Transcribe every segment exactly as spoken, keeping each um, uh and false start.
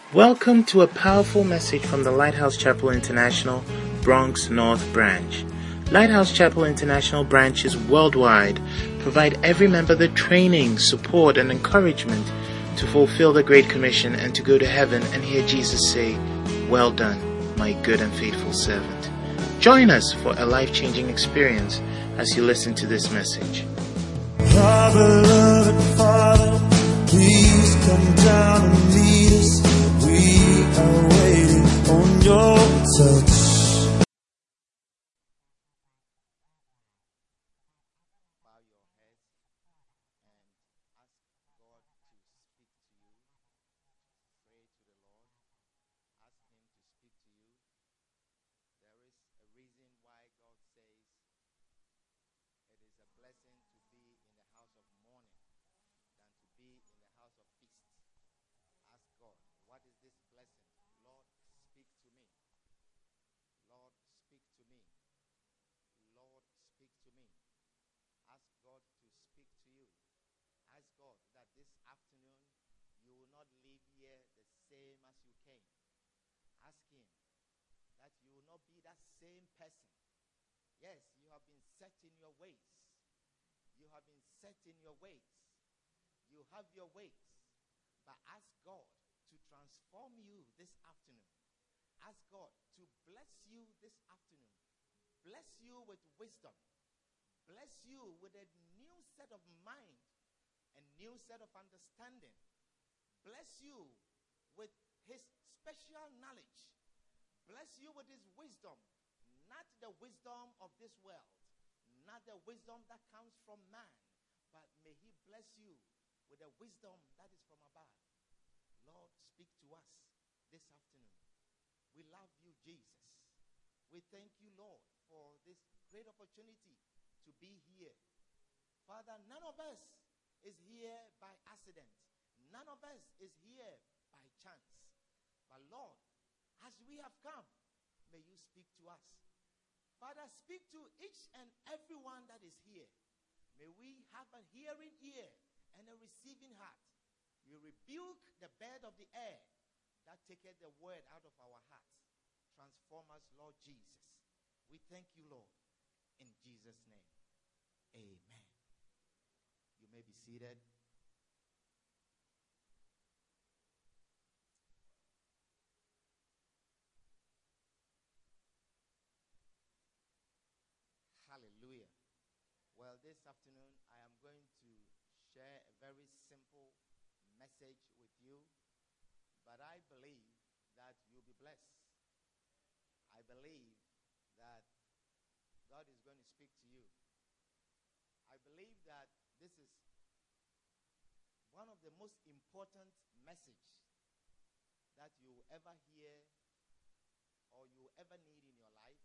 Welcome to a powerful message from the Lighthouse Chapel International, Bronx North Branch. Lighthouse Chapel International branches worldwide provide every member the training, support, and encouragement to fulfill the Great Commission and to go to heaven and hear Jesus say, "Well done, my good and faithful servant." Join us for a life-changing experience as you listen to this message. Our beloved Father, please come down and lead us. We are waiting on your touch. Bow your heads and ask God to speak to you. Pray to the Lord. Ask Him to speak to you. There is a reason why God says it is a blessing to be in the house of mourning than to be in the house of feast. Ask God, what is this blessing? Lord, speak to me. Lord, speak to me. Lord, speak to me. Ask God to speak to you. Ask God that this afternoon you will not leave here the same as you came. Ask Him that you will not be that same person. Yes, you have been set in your ways. You have been set in your ways. You have your ways. But ask God to transform you this afternoon. Ask God to bless you this afternoon. Bless you with wisdom. Bless you with a new set of mind, a new set of understanding. Bless you with His special knowledge. Bless you with His wisdom, not the wisdom of this world, not the wisdom that comes from man, but may He bless you with a wisdom that is from above. Lord, speak to us this afternoon. We love you, Jesus. We thank you, Lord, for this great opportunity to be here. Father, none of us is here by accident. None of us is here by chance. But Lord, as we have come, may you speak to us. Father, speak to each and every one that is here. May we have a hearing ear and a receiving heart. We rebuke the bird of the air that taketh the word out of our hearts. Transform us, Lord Jesus. We thank you, Lord, in Jesus' name. Amen. You may be seated. Hallelujah. Well, this afternoon I am going to share a very simple message with you, but I believe that you'll be blessed. I believe that God is going to speak to you. I believe that this is one of the most important messages that you will ever hear or you will ever need in your life.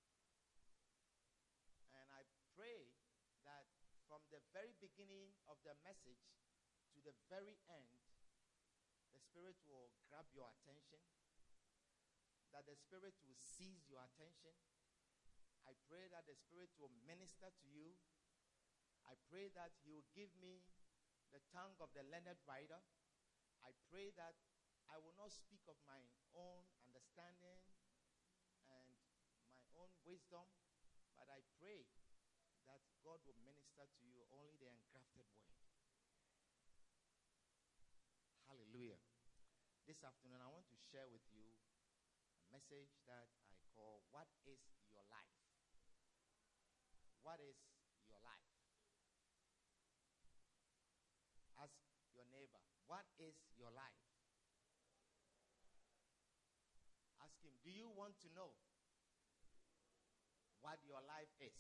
And I pray that from the very beginning of the message to the very end, the Spirit will grab your attention, that the Spirit will seize your attention. I pray that the Spirit will minister to you. I pray that He will give me the tongue of the learned writer. I pray that I will not speak of my own understanding and my own wisdom, but I pray that God will minister to you only the engrafted word. Hallelujah. This afternoon I want to share with you a message that I call, What is Your Life? What is your life? Ask your neighbor, what is your life? Ask him, do you want to know what your life is?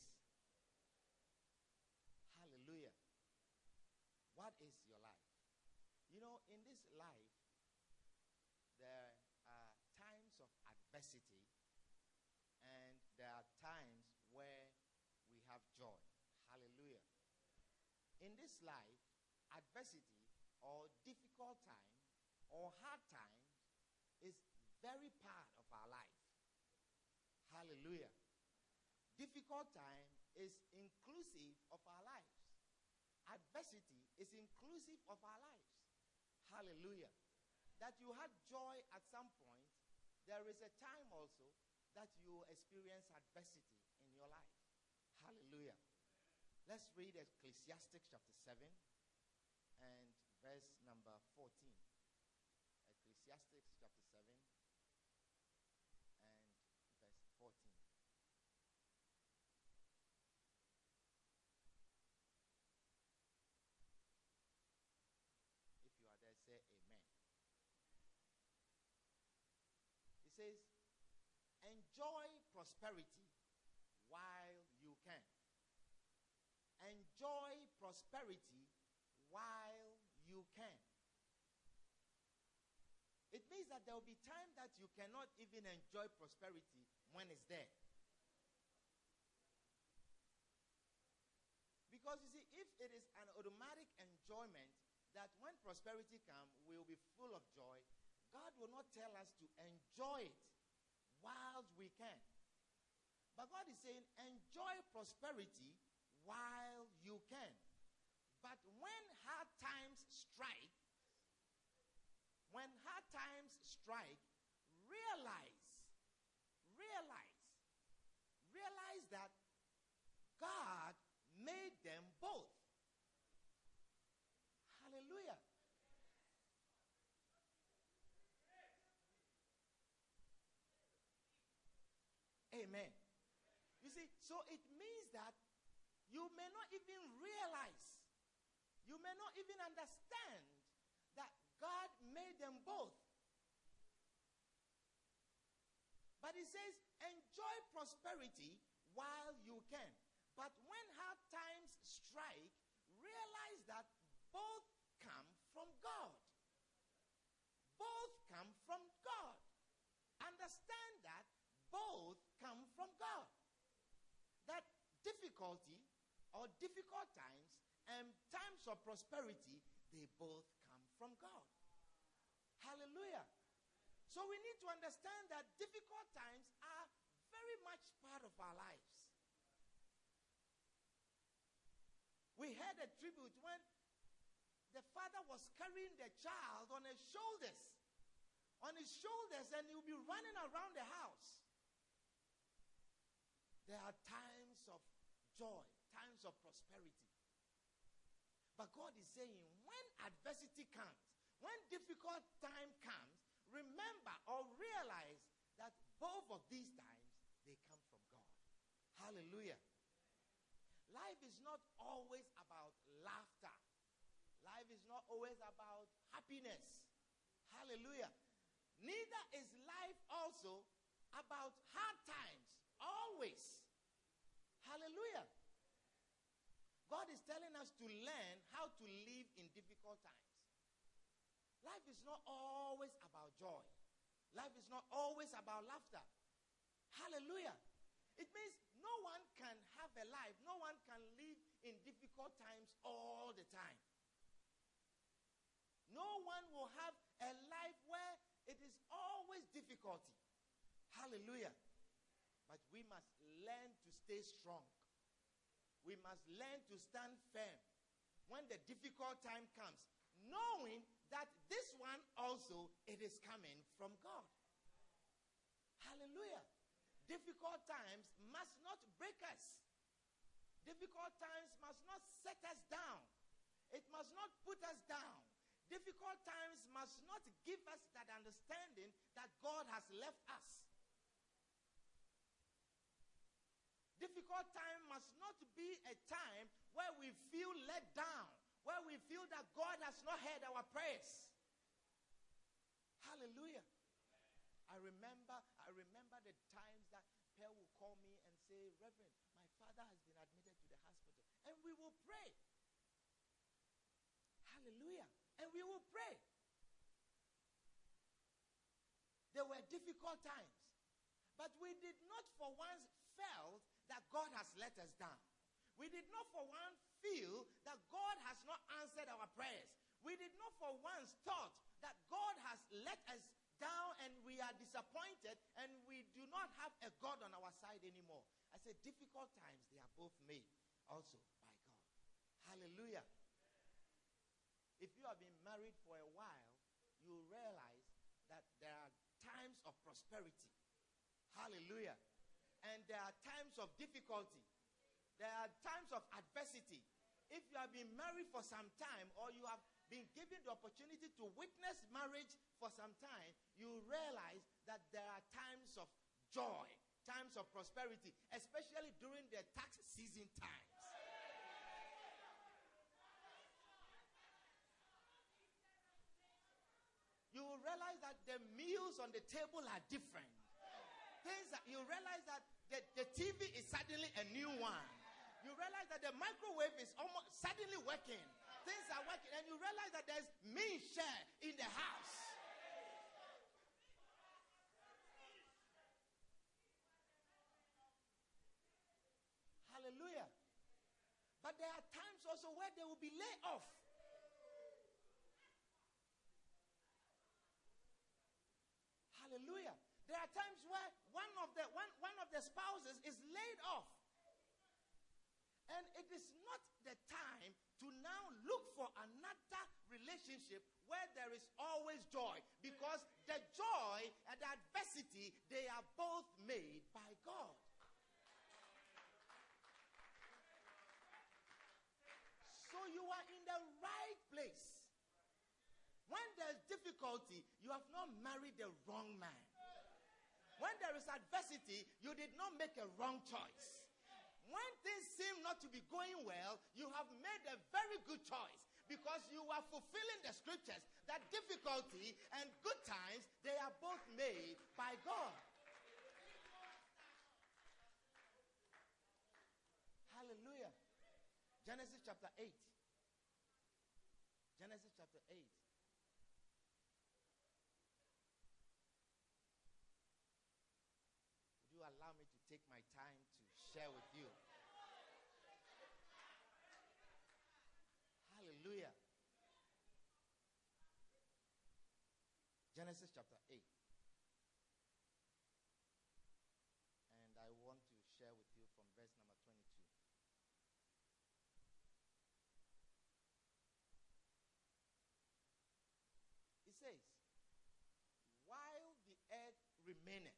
Hallelujah. What is your life? You know, in this life, there are times of adversity and there are times where we have joy. Hallelujah. In this life, adversity or difficult time or hard times is very part of our life. Hallelujah. Difficult time is inclusive of our lives. Adversity is inclusive of our lives. Hallelujah. that you had joy at some point, there is a time also that you experience adversity in your life. Hallelujah. Let's read Ecclesiastes chapter seven and verse number fourteen. Ecclesiastes chapter seven and verse fourteen. If you are there, say amen. It says, enjoy prosperity while you can. Enjoy prosperity while you can. It means that there will be time that you cannot even enjoy prosperity when it's there. Because you see, if it is an automatic enjoyment that when prosperity comes, we will be full of joy, God will not tell us to enjoy it while we can. But God is saying, enjoy prosperity while you can. But when hard times strike, when hard times strike, realize, realize, realize that God made them both. Hallelujah. Amen. You see, so it means that you may not even realize, you may not even understand that God made them both. But he says, enjoy prosperity while you can. But when hard times strike, realize that both come from God. Both come from God. Understand that both come from God. That difficulty or difficult times and times of prosperity, they both come from God. Hallelujah. So we need to understand that difficult times are very much part of our lives. We had a tribute when the father was carrying the child on his shoulders. On his shoulders, and he would be running around the house. There are times of joy, times of prosperity. But God is saying, when adversity comes, when difficult time comes, remember or realize that both of these times, they come from God. Hallelujah. Life is not always about laughter. Life is not always about happiness. Hallelujah. Neither is life also about hard times. Always. Hallelujah. God is telling us to learn how to live in difficult times. Life is not always about joy. Life is not always about laughter. Hallelujah. It means no one can have a life, no one can live in difficult times all the time. No one will have a life where it is always difficulty. Hallelujah. But we must learn to stay strong. We must learn to stand firm when the difficult time comes, knowing that this one also, it is coming from God. Hallelujah. Difficult times must not break us. Difficult times must not set us down. It must not put us down. Difficult times must not give us that understanding that God has left us. Difficult time must not be a time where we feel let down, where we feel that God has not heard our prayers. Hallelujah. I remember, I remember the times that Pearl will call me and say, Reverend, my father has been admitted to the hospital. And we will pray. Hallelujah. And we will pray. There were difficult times. But we did not for once felt that God has let us down. We did not for once feel that God has not answered our prayers. We did not for once thought that God has let us down and we are disappointed and we do not have a God on our side anymore. I said difficult times, they are both made also by God. Hallelujah. If you have been married for a while, you realize prosperity. Hallelujah. And there are times of difficulty. There are times of adversity. If you have been married for some time, or you have been given the opportunity to witness marriage for some time, you realize that there are times of joy, times of prosperity, especially during the tax season times. You will realize that the meals on the table are different. Things that you realize that the, the T V is suddenly a new one. You realize that the microwave is almost suddenly working. Things are working, and you realize that there's mean share in the house. Hallelujah. But there are times also where there will be layoff. Hallelujah. There are times where one of the one, one of the spouses is laid off. And it is not the time to now look for another relationship where there is always joy. Because the joy and the adversity, they are both made by God. So you are in the right place. When there's difficulty, you have not married the wrong man. When there is adversity, you did not make a wrong choice. When things seem not to be going well, you have made a very good choice, because you are fulfilling the scriptures that difficulty and good times, they are both made by God. Hallelujah. Genesis chapter eight. Genesis chapter eight. Would you allow me to take my time to share with you? Hallelujah. Genesis chapter eight. And I want to share with you from verse number twenty-two. It says, while the earth remaineth,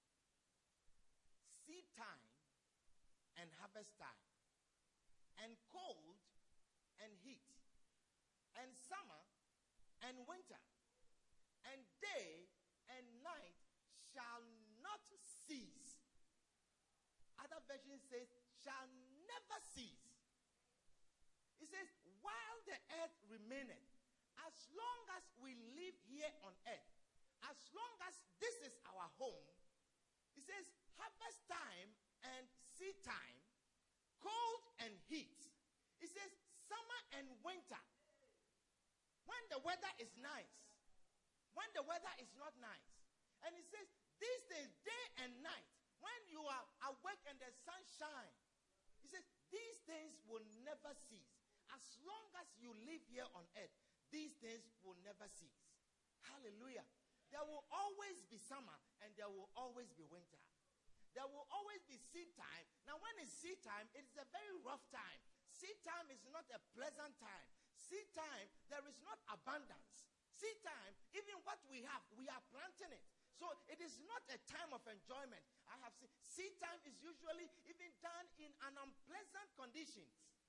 seed time and harvest time, and cold and heat, and summer and winter, and day and night shall not cease. Other version says, shall never cease. It says, while the earth remaineth, as long as we live here on earth, as long as this is our home, it says harvest time and seed time, cold and heat. It says summer and winter. When the weather is nice, when the weather is not nice. And it says these days, day and night, when you are awake and the sun shines, it says these things will never cease. As long as you live here on earth, these things will never cease. Hallelujah. There will always be summer and there will always be winter. There will always be seed time. Now, when it's seed time, it is a very rough time. Seed time is not a pleasant time. Seed time, there is not abundance. Seed time, even what we have, we are planting it. So it is not a time of enjoyment. I have seen seed time is usually even done in an unpleasant conditions.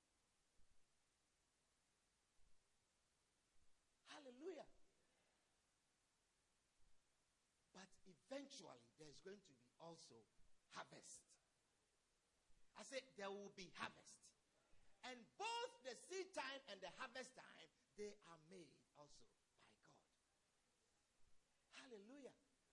Hallelujah. But eventually, there's going to be also harvest. I said there will be harvest. And both the seed time and the harvest time, they are made also by God. Hallelujah.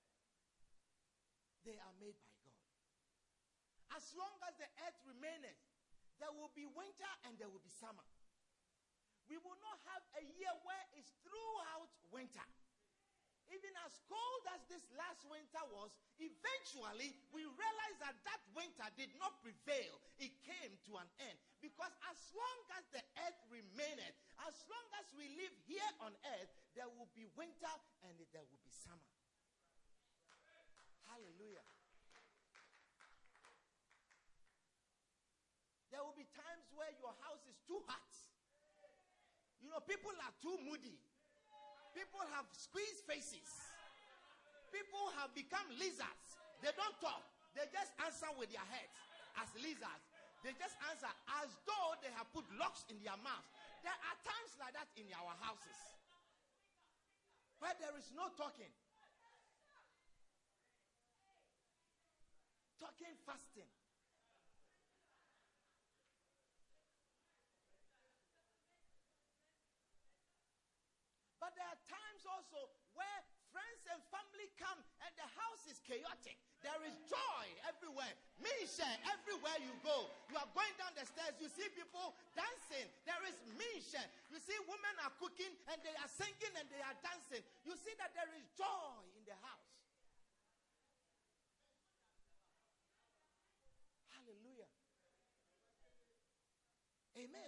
They are made by God. As long as the earth remaineth, there will be winter and there will be summer. We will not have a year where it's throughout winter. Even as cold as this last winter was, eventually we realized that that winter did not prevail. It came to an end. Because as long as the earth remaineth, as long as we live here on earth, there will be winter and there will be summer. Hallelujah. There will be times where your house is too hot. You know, people are too moody. People have squeezed faces. People who have become lizards. They don't talk. They just answer with their heads as lizards. They just answer as though they have put locks in their mouths. There are times like that in our houses where there is no talking. Talking, fasting. But there are times also where friends and family come and the house is chaotic. There is joy everywhere. Minshare everywhere you go. You are going down the stairs. You see people dancing. There is minshare. You see women are cooking and they are singing and they are dancing. You see that there is joy in the house. Hallelujah. Amen.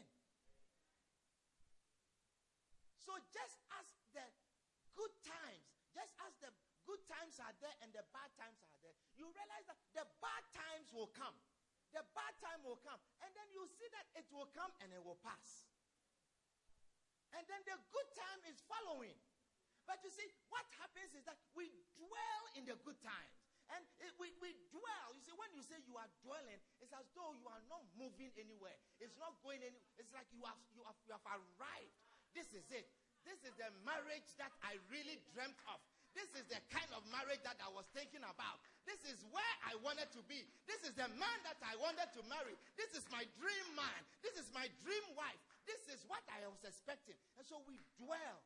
So just as the good times, just as the good times are there and the bad times are there, you realize that the bad times will come. The bad time will come. And then you see that it will come and it will pass. And then the good time is following. But you see, what happens is that we dwell in the good times. And it, we, we dwell. You see, when you say you are dwelling, it's as though you are not moving anywhere. It's not going anywhere. It's like you have, you have, you have arrived. This is it. This is the marriage that I really dreamt of. This is the kind of marriage that I was thinking about. This is where I wanted to be. This is the man that I wanted to marry. This is my dream man. This is my dream wife. This is what I was expecting. And so we dwell.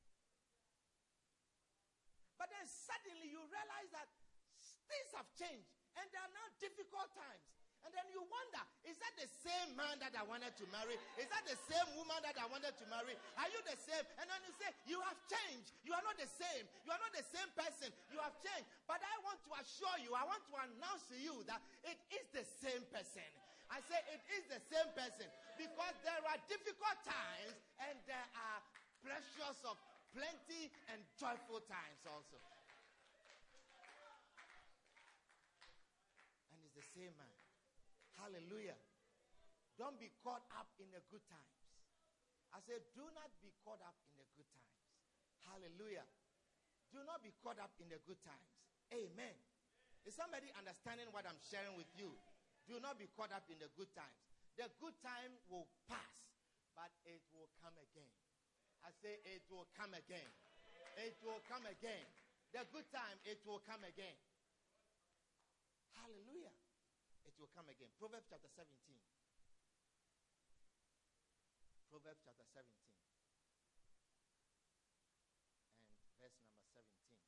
But then suddenly you realize that things have changed. And there are now difficult times. And then you wonder, is that the same man that I wanted to marry? Is that the same woman that I wanted to marry? Are you the same? And then you say, you have changed. You are not the same. You are not the same person. You have changed. But I want to assure you, I want to announce to you that it is the same person. I say it is the same person. Because there are difficult times and there are precious of plenty and joyful times also. And it's the same man. Hallelujah. Don't be caught up in the good times. I said, do not be caught up in the good times. Hallelujah. Do not be caught up in the good times. Amen. Is somebody understanding what I'm sharing with you? Do not be caught up in the good times. The good time will pass, but it will come again. I say it will come again. It will come again. The good time, it will come again. Hallelujah. It will come again. Proverbs chapter seventeen. Proverbs chapter seventeen. And verse number seventeen.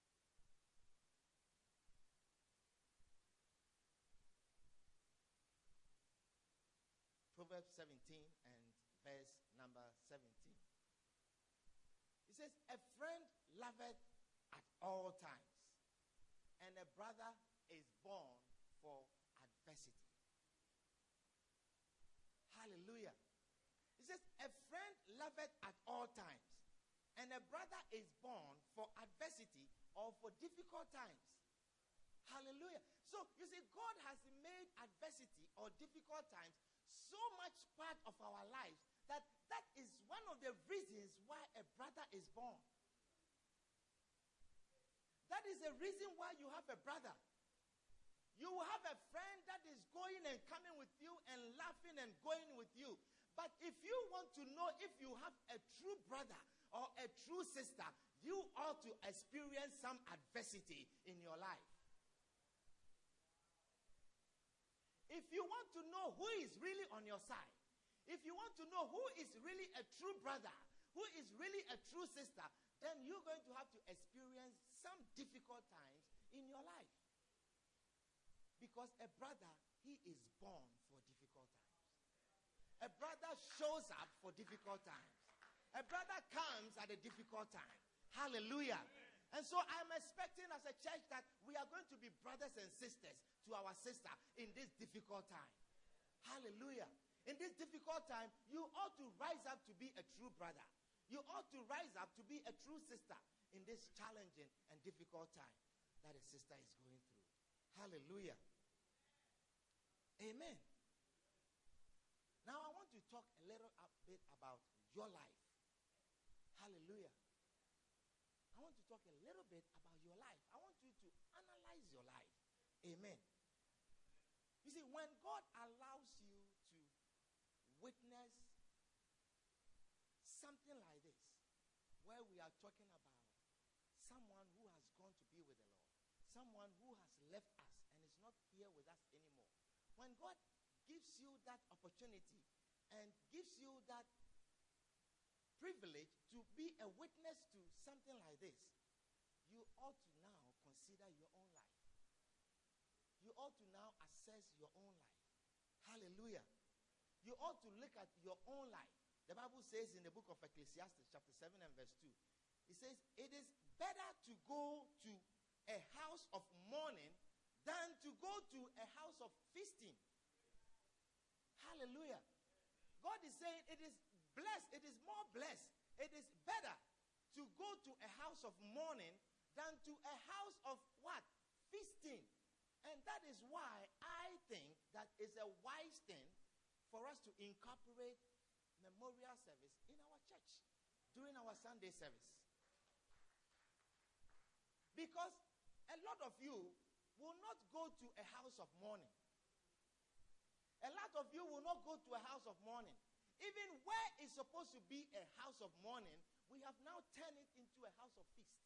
Proverbs seventeen and verse number seventeen. It says, a friend loveth at all times, and a brother is born for adversity. Hallelujah. It says, a friend loveth at all times, and a brother is born for adversity or for difficult times. Hallelujah. So, you see, God has made adversity or difficult times so much part of our lives that that is one of the reasons why a brother is born. That is the reason why you have a brother. You will have a friend that is going and coming with you and laughing and going with you. But if you want to know if you have a true brother or a true sister, you ought to experience some adversity in your life. If you want to know who is really on your side, if you want to know who is really a true brother, who is really a true sister, then you're going to have to experience some difficult times in your life. Because a brother, he is born for difficult times. A brother shows up for difficult times. A brother comes at a difficult time. Hallelujah. And so I'm expecting as a church that we are going to be brothers and sisters to our sister in this difficult time. Hallelujah. In this difficult time, you ought to rise up to be a true brother. You ought to rise up to be a true sister in this challenging and difficult time that a sister is going through. Hallelujah. Amen. Now I want to talk a little bit about your life. Hallelujah. I want to talk a little bit about your life. I want you sanctifies your life. Amen. You see, when God allows you to witness something like this, where we are talking about someone who has gone to be with the Lord, someone who has left us and is not here with us anymore. When God gives you that opportunity and gives you that privilege to be a witness to something like this, you ought to now consider your own life. You ought to now assess your own life. Hallelujah. You ought to look at your own life. The Bible says in the book of Ecclesiastes chapter seven and verse two, it says, it is better to go to a house of mourning than to go to a house of feasting. Hallelujah. God is saying it is blessed, it is more blessed, it is better to go to a house of mourning than to a house of what? Feasting. And that is why I think that is a wise thing for us to incorporate memorial service in our church during our Sunday service. Because a lot of you will not go to a house of mourning. A lot of you will not go to a house of mourning. Even where it's supposed to be a house of mourning, we have now turned it into a house of feast.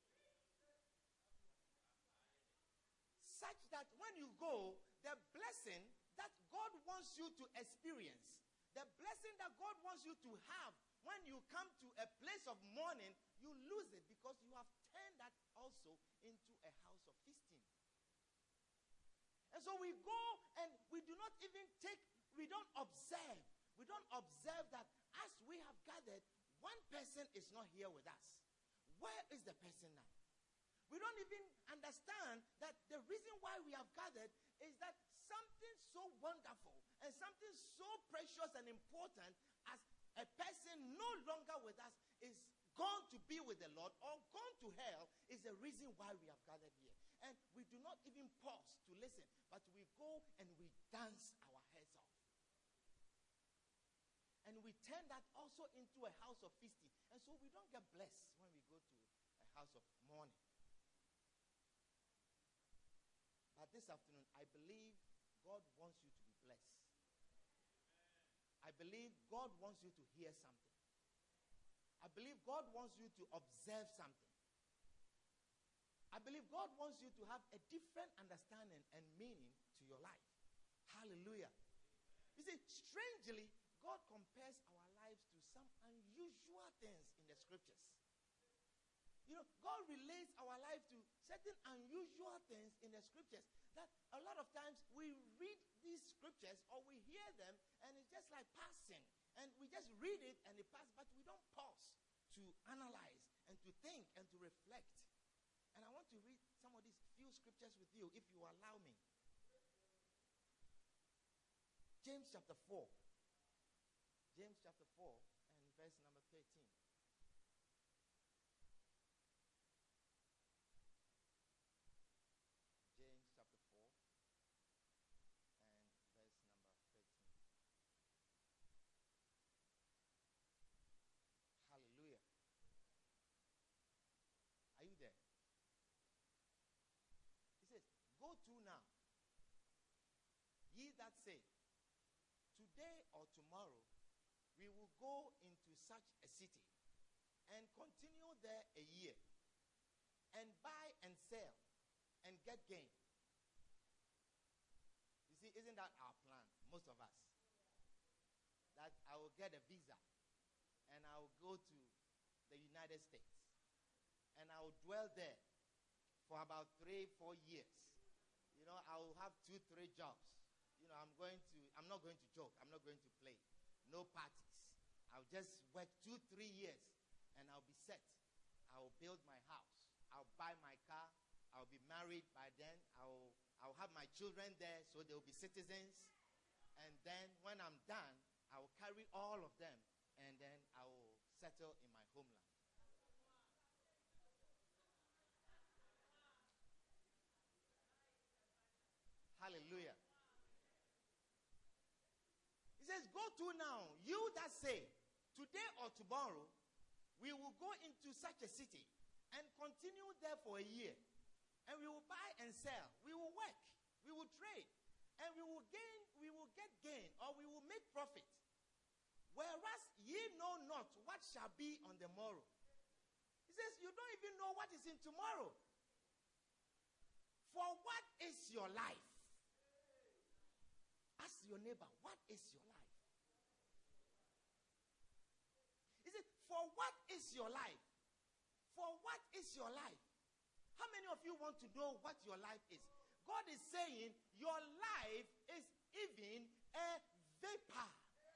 Such that when you go, the blessing that God wants you to experience, the blessing that God wants you to have when you come to a place of mourning, you lose it because you have turned that also into a house of feasting. And so we go and we do not even take, we don't observe. We don't observe that as we have gathered, one person is not here with us. Where is the person now? We don't even understand that the reason why we have gathered is that something so wonderful and something so precious and important as a person no longer with us is gone to be with the Lord or gone to hell is the reason why we have gathered here. And we do not even pause to listen, but we go and we dance our heads off. And we turn that also into a house of feasting. And so we don't get blessed when we go to a house of mourning. But this afternoon, I believe God wants you to be blessed. I believe God wants you to hear something. I believe God wants you to observe something. I believe God wants you to have a different understanding and meaning to your life. Hallelujah. You see, strangely, God compares our lives to some unusual things in the scriptures. You know, God relates our life to certain unusual things in the scriptures that a lot of times we read these scriptures or we hear them and it's just like passing. And we just read it and it passes, but we don't pause to analyze and to think and to reflect. And I want to read some of these few scriptures with you, if you allow me. James chapter four. James chapter four and verse number thirteen. James chapter four and verse number thirteen. Hallelujah. Are you there? He says, go to now, ye that say, today or tomorrow we will go into such a city and continue there a year and buy and sell and get gain. You see, isn't that our plan, most of us? That I will get a visa and I will go to the United States and I will dwell there for about three, four years. You know, I will have two, three jobs. You know, I'm going to, I'm not going to joke. I'm not going to play. No parties. I'll just work two, three years and I'll be set. I will build my house. I'll buy my car. I'll be married by then. I'll, I'll have my children there so they'll be citizens. And then when I'm done, I will carry all of them and then I will settle in my homeland. Hallelujah. He says, go to now, you that say, today or tomorrow, we will go into such a city and continue there for a year and we will buy and sell. We will work. We will trade. And we will gain, we will get gain, or we will make profit. Whereas ye know not what shall be on the morrow. He says, you don't even know what is in tomorrow. For what is your life? Ask your neighbor, what is your life? He said, for what is your life? For what is your life? How many of you want to know what your life is? God is saying your life is even a vapor.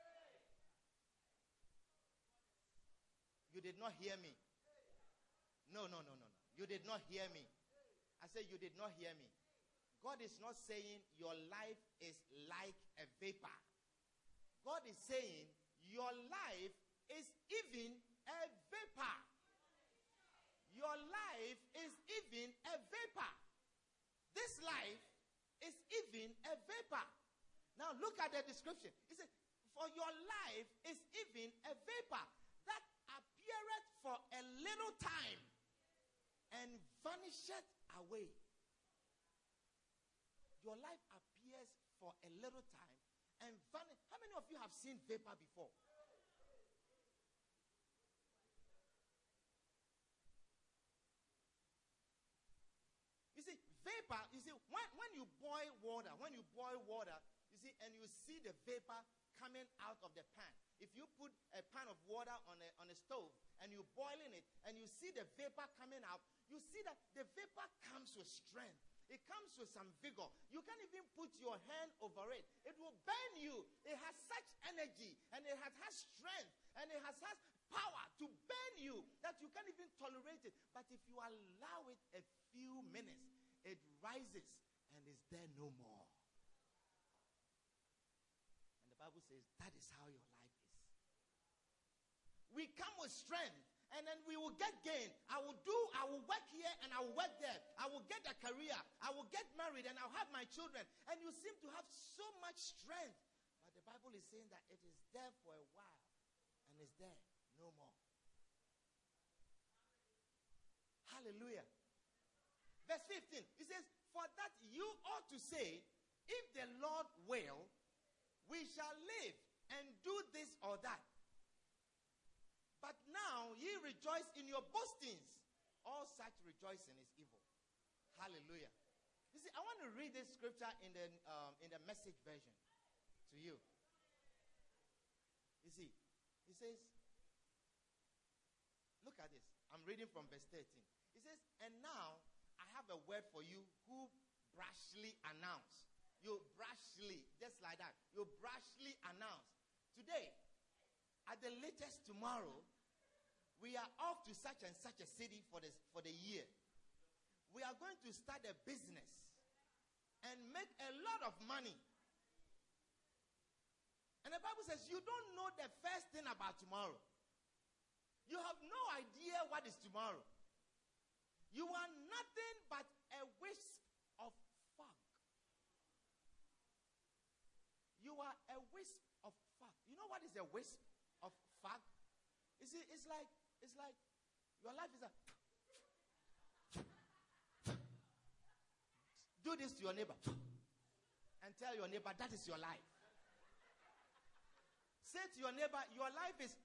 You did not hear me. No, no, no, no, no. You did not hear me. I said you did not hear me. God is not saying your life is like a vapor. God is saying your life is even a vapor. Your life is even a vapor. This life is even a vapor. Now look at the description. He said, for your life is even a vapor that appeareth for a little time and vanisheth away. Your life appears for a little time and vanish. How many of you have seen vapor before? You see, vapor, you see, when, when you boil water, when you boil water, you see, and you see the vapor coming out of the pan. If you put a pan of water on a, on a stove and you're boiling it and you see the vapor coming out, you see that the vapor comes with strength. It comes with some vigor. You can't even put your hand over it. It will burn you. It has such energy and it has, has strength and it has, has power to burn you that you can't even tolerate it. But if you allow it a few minutes, it rises and is there no more. And the Bible says that is how your life is. We come with strength and then we will get gain. I will do, I will work here and I will work there. I will get a career. I will get married and I'll have my children. And you seem to have so much strength. But the Bible is saying that it is there for a while and is there no more. Hallelujah. Verse fifteen, it says, for that you ought to say, if the Lord will, we shall live and do this or that. But now ye rejoice in your boastings. All such rejoicing is evil. Hallelujah. You see, I want to read this scripture in the um, in the Message version to you. You see, it says, look at this. I'm reading from verse thirteen. It says, and now I have a word for you who brashly announce. You brashly, just like that. You brashly announce. Today, at the latest tomorrow, we are off to such and such a city for the, for the year. We are going to start a business and make a lot of money. And the Bible says you don't know the first thing about tomorrow. You have no idea what is tomorrow. You are nothing but a wisp of fog. You are a wisp of fog. You know what is a wisp of fog? You see, it's like, it's like your life is a... Do this to your neighbor and tell your neighbor that is your life. Say to your neighbor, your life is...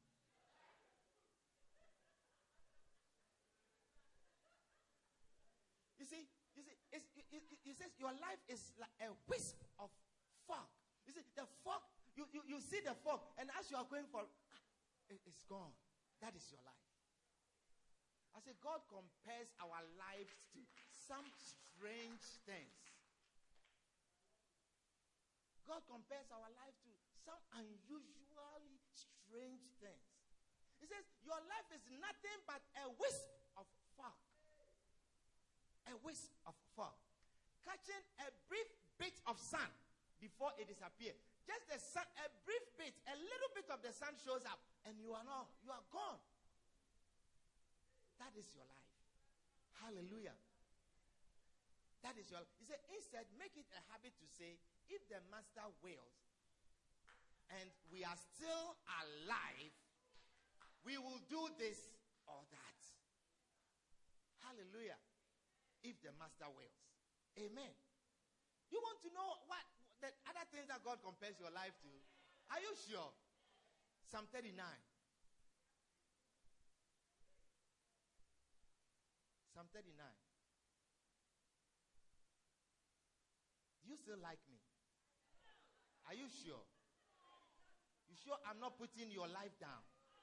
You see, you see, it's, it, it, it says your life is like a wisp of fog. You see, the fog, you, you, you see the fog, and as you are going for, ah, it, it's gone. That is your life. I say God compares our lives to some strange things. God compares our life to some unusually strange things. He says your life is nothing but a wisp of fog. A wisp of fog, catching a brief bit of sun before it disappears. Just a sun, a brief bit, a little bit of the sun shows up, and you are not, you are gone. That is your life. Hallelujah. That is your life. He said, instead, make it a habit to say, if the master wills, and we are still alive, we will do this or that. Hallelujah. if the master wills. Amen. You want to know what the other things that God compares your life to? Are you sure? Psalm thirty-nine. Psalm thirty-nine. Do you still like me? Are you sure? You sure I'm not putting your life down?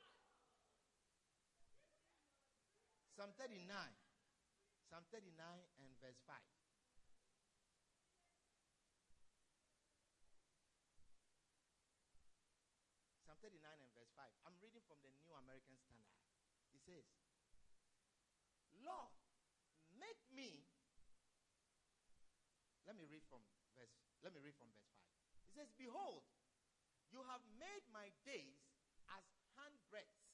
Psalm thirty-nine. Psalm thirty-nine and verse five. Psalm thirty-nine and verse five. I'm reading from the New American Standard. It says, Lord, make me. Let me read from verse. Let me read from verse five. It says, behold, you have made my days as handbreadths.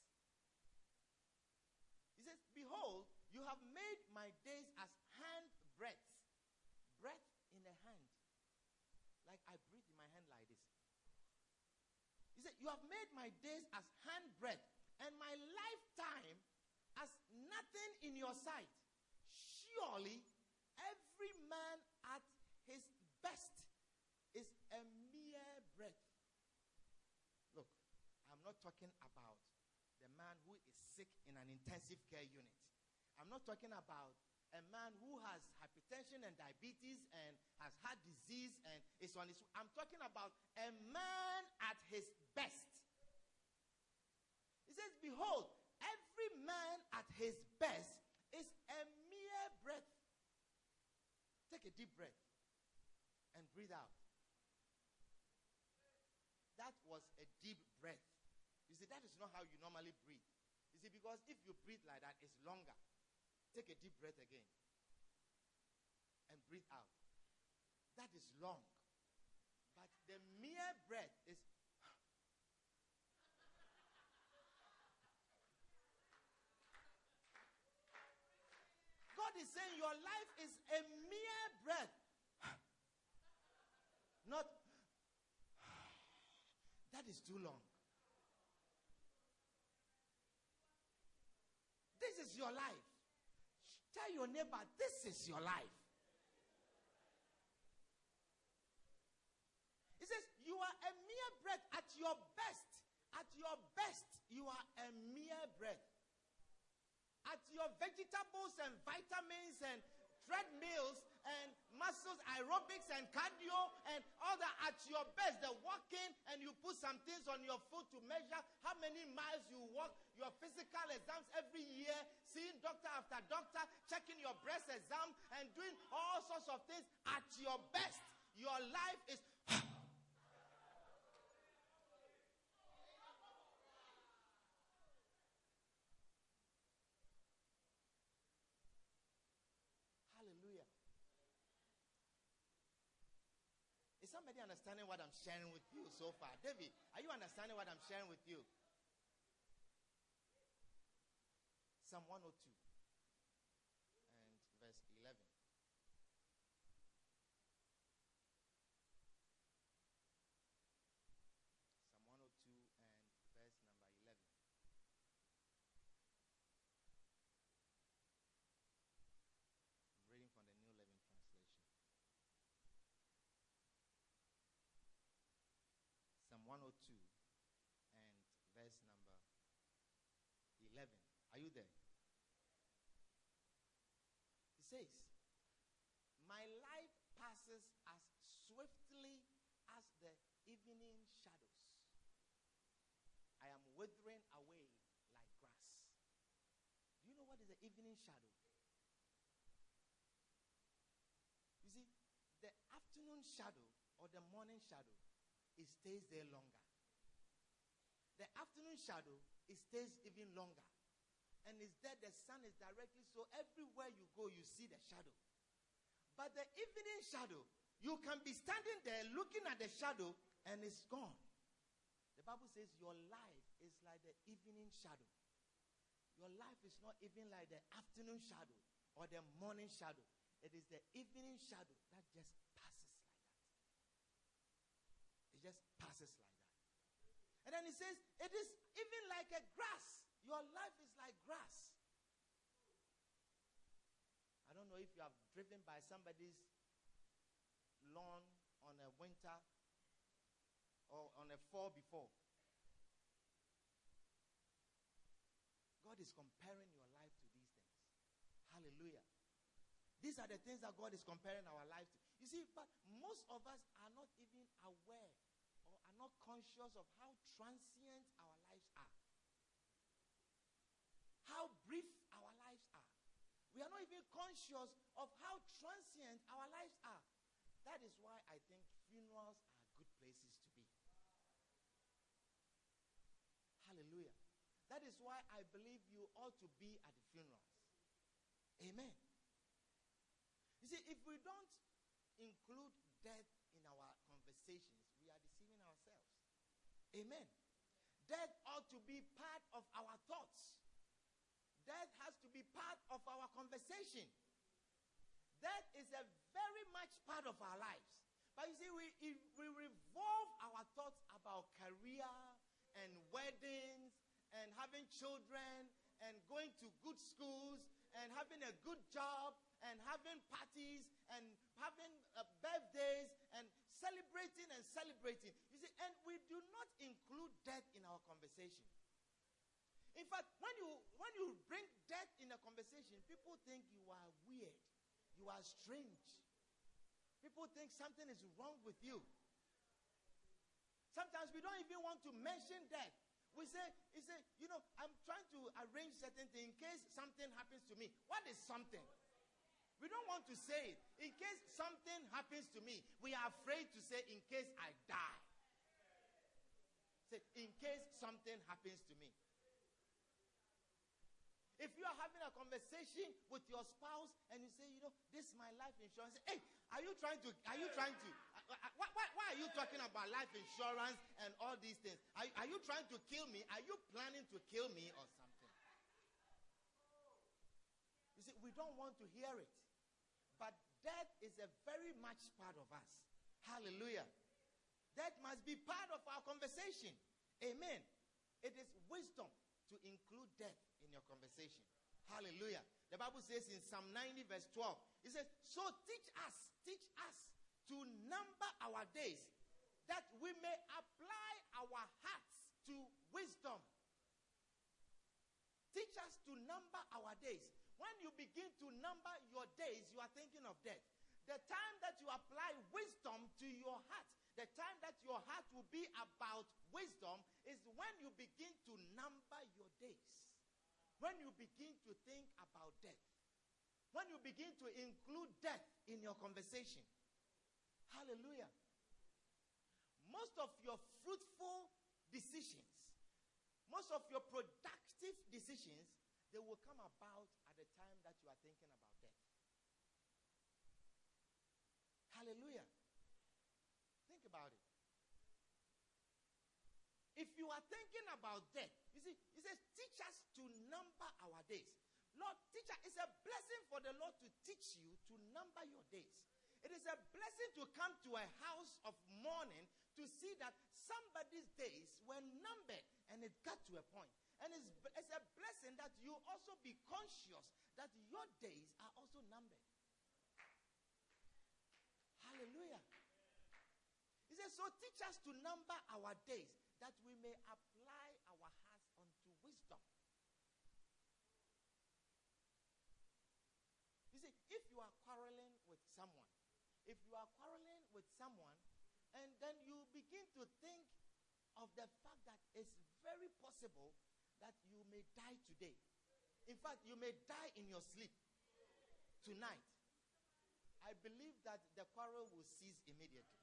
It says, behold, you have made my days as handbreadths. Breath in the hand. Like I breathe in my hand like this. He said, you have made my days as handbreadth, and my lifetime as nothing in your sight. Surely, every man at his best is a mere breath. Look, I'm not talking about the man who is sick in an intensive care unit. I'm not talking about a man who has hypertension and diabetes and has heart disease and is on his. I'm talking about a man at his best. He says, behold, every man at his best is a mere breath. Take a deep breath and breathe out. That was a deep breath. You see, that is not how you normally breathe. You see, because if you breathe like that, it's longer. Take a deep breath again and breathe out. That is long. But the mere breath is. God is saying your life is a mere breath. Not. That is too long. This is your life. Tell your neighbor, this is your life. He says, you are a mere breath at your best. At your best, you are a mere breath. At your vegetables and vitamins and treadmills and muscles, aerobics and cardio and all that, at your best, the walking, and you put some things on your foot to measure how many miles you walk, your physical exams every year, seeing doctor after doctor, checking your breast exam and doing all sorts of things at your best. Your life is. Hallelujah. Is somebody understanding what I'm sharing with you so far? David, are you understanding what I'm sharing with you? Psalm one oh two and verse eleven. Psalm one oh two and verse number eleven. I'm reading from the New Living Translation. Psalm one oh two and verse number eleven. Are you there? It says, my life passes as swiftly as the evening shadows. I am withering away like grass. Do you know what is the evening shadow? You see, the afternoon shadow or the morning shadow, it stays there longer. The afternoon shadow, it stays even longer. And it's there, the sun is directly, so everywhere you go, you see the shadow. But the evening shadow, you can be standing there looking at the shadow and it's gone. The Bible says your life is like the evening shadow. Your life is not even like the afternoon shadow or the morning shadow. It is the evening shadow that just passes like that. It just passes like that. And then it says, it is even like a grass. Your life is like grass. I don't know if if you have driven by somebody's lawn on a winter or on a fall before. God is comparing your life to these things. Hallelujah. These are the things that God is comparing our life to. You see, but most of us are not even aware or are not conscious of how transient our lives are. How brief our lives are. We are not even conscious of how transient our lives are. That is why I think funerals are good places to be. Hallelujah. That is why I believe you ought to be at the funerals. Amen. You see, if we don't include death in our conversations, we are deceiving ourselves. Amen. Death ought to be part of our thoughts. Death has to be part of our conversation. Death is a very much part of our lives. But you see, we, we revolve our thoughts about career and weddings and having children and going to good schools and having a good job and having parties and having uh, birthdays and celebrating and celebrating. You see, and we do not include death in our conversation. In fact, when you when you bring death in a conversation, people think you are weird. You are strange. People think something is wrong with you. Sometimes we don't even want to mention death. We say, we say, you know, I'm trying to arrange certain things in case something happens to me. What is something? We don't want to say it. In case something happens to me, we are afraid to say, in case I die. Say, in case something happens to me. If you are having a conversation with your spouse and you say, you know, this is my life insurance. Hey, are you trying to, are you trying to, uh, uh, why, why, why are you talking about life insurance and all these things? Are, are you trying to kill me? Are you planning to kill me or something? You see, we don't want to hear it. But death is a very much part of us. Hallelujah. That must be part of our conversation. Amen. It is wisdom to include death in your conversation. Hallelujah. The Bible says in Psalm ninety verse twelve, it says, so teach us, teach us to number our days, that we may apply our hearts to wisdom. Teach us to number our days. When you begin to number your days, you are thinking of death. The time that you apply wisdom to your heart, the time that your heart will be about wisdom is when you begin to number your days. When you begin to think about death. When you begin to include death in your conversation. Hallelujah. Most of your fruitful decisions, most of your productive decisions, they will come about at the time that you are thinking about death. Hallelujah. Think about it. If you are thinking about death, you see, he says, teach us to number our days. Lord, teacher, it's a blessing for the Lord to teach you to number your days. It is a blessing to come to a house of mourning to see that somebody's days were numbered and it got to a point. And it's, it's a blessing that you also be conscious that your days are also numbered. Hallelujah. He says, so teach us to number our days, that we may apply our hearts unto wisdom. You see, if you are quarreling with someone, if you are quarreling with someone, and then you begin to think of the fact that it's very possible that you may die today. In fact, you may die in your sleep tonight. I believe that the quarrel will cease immediately.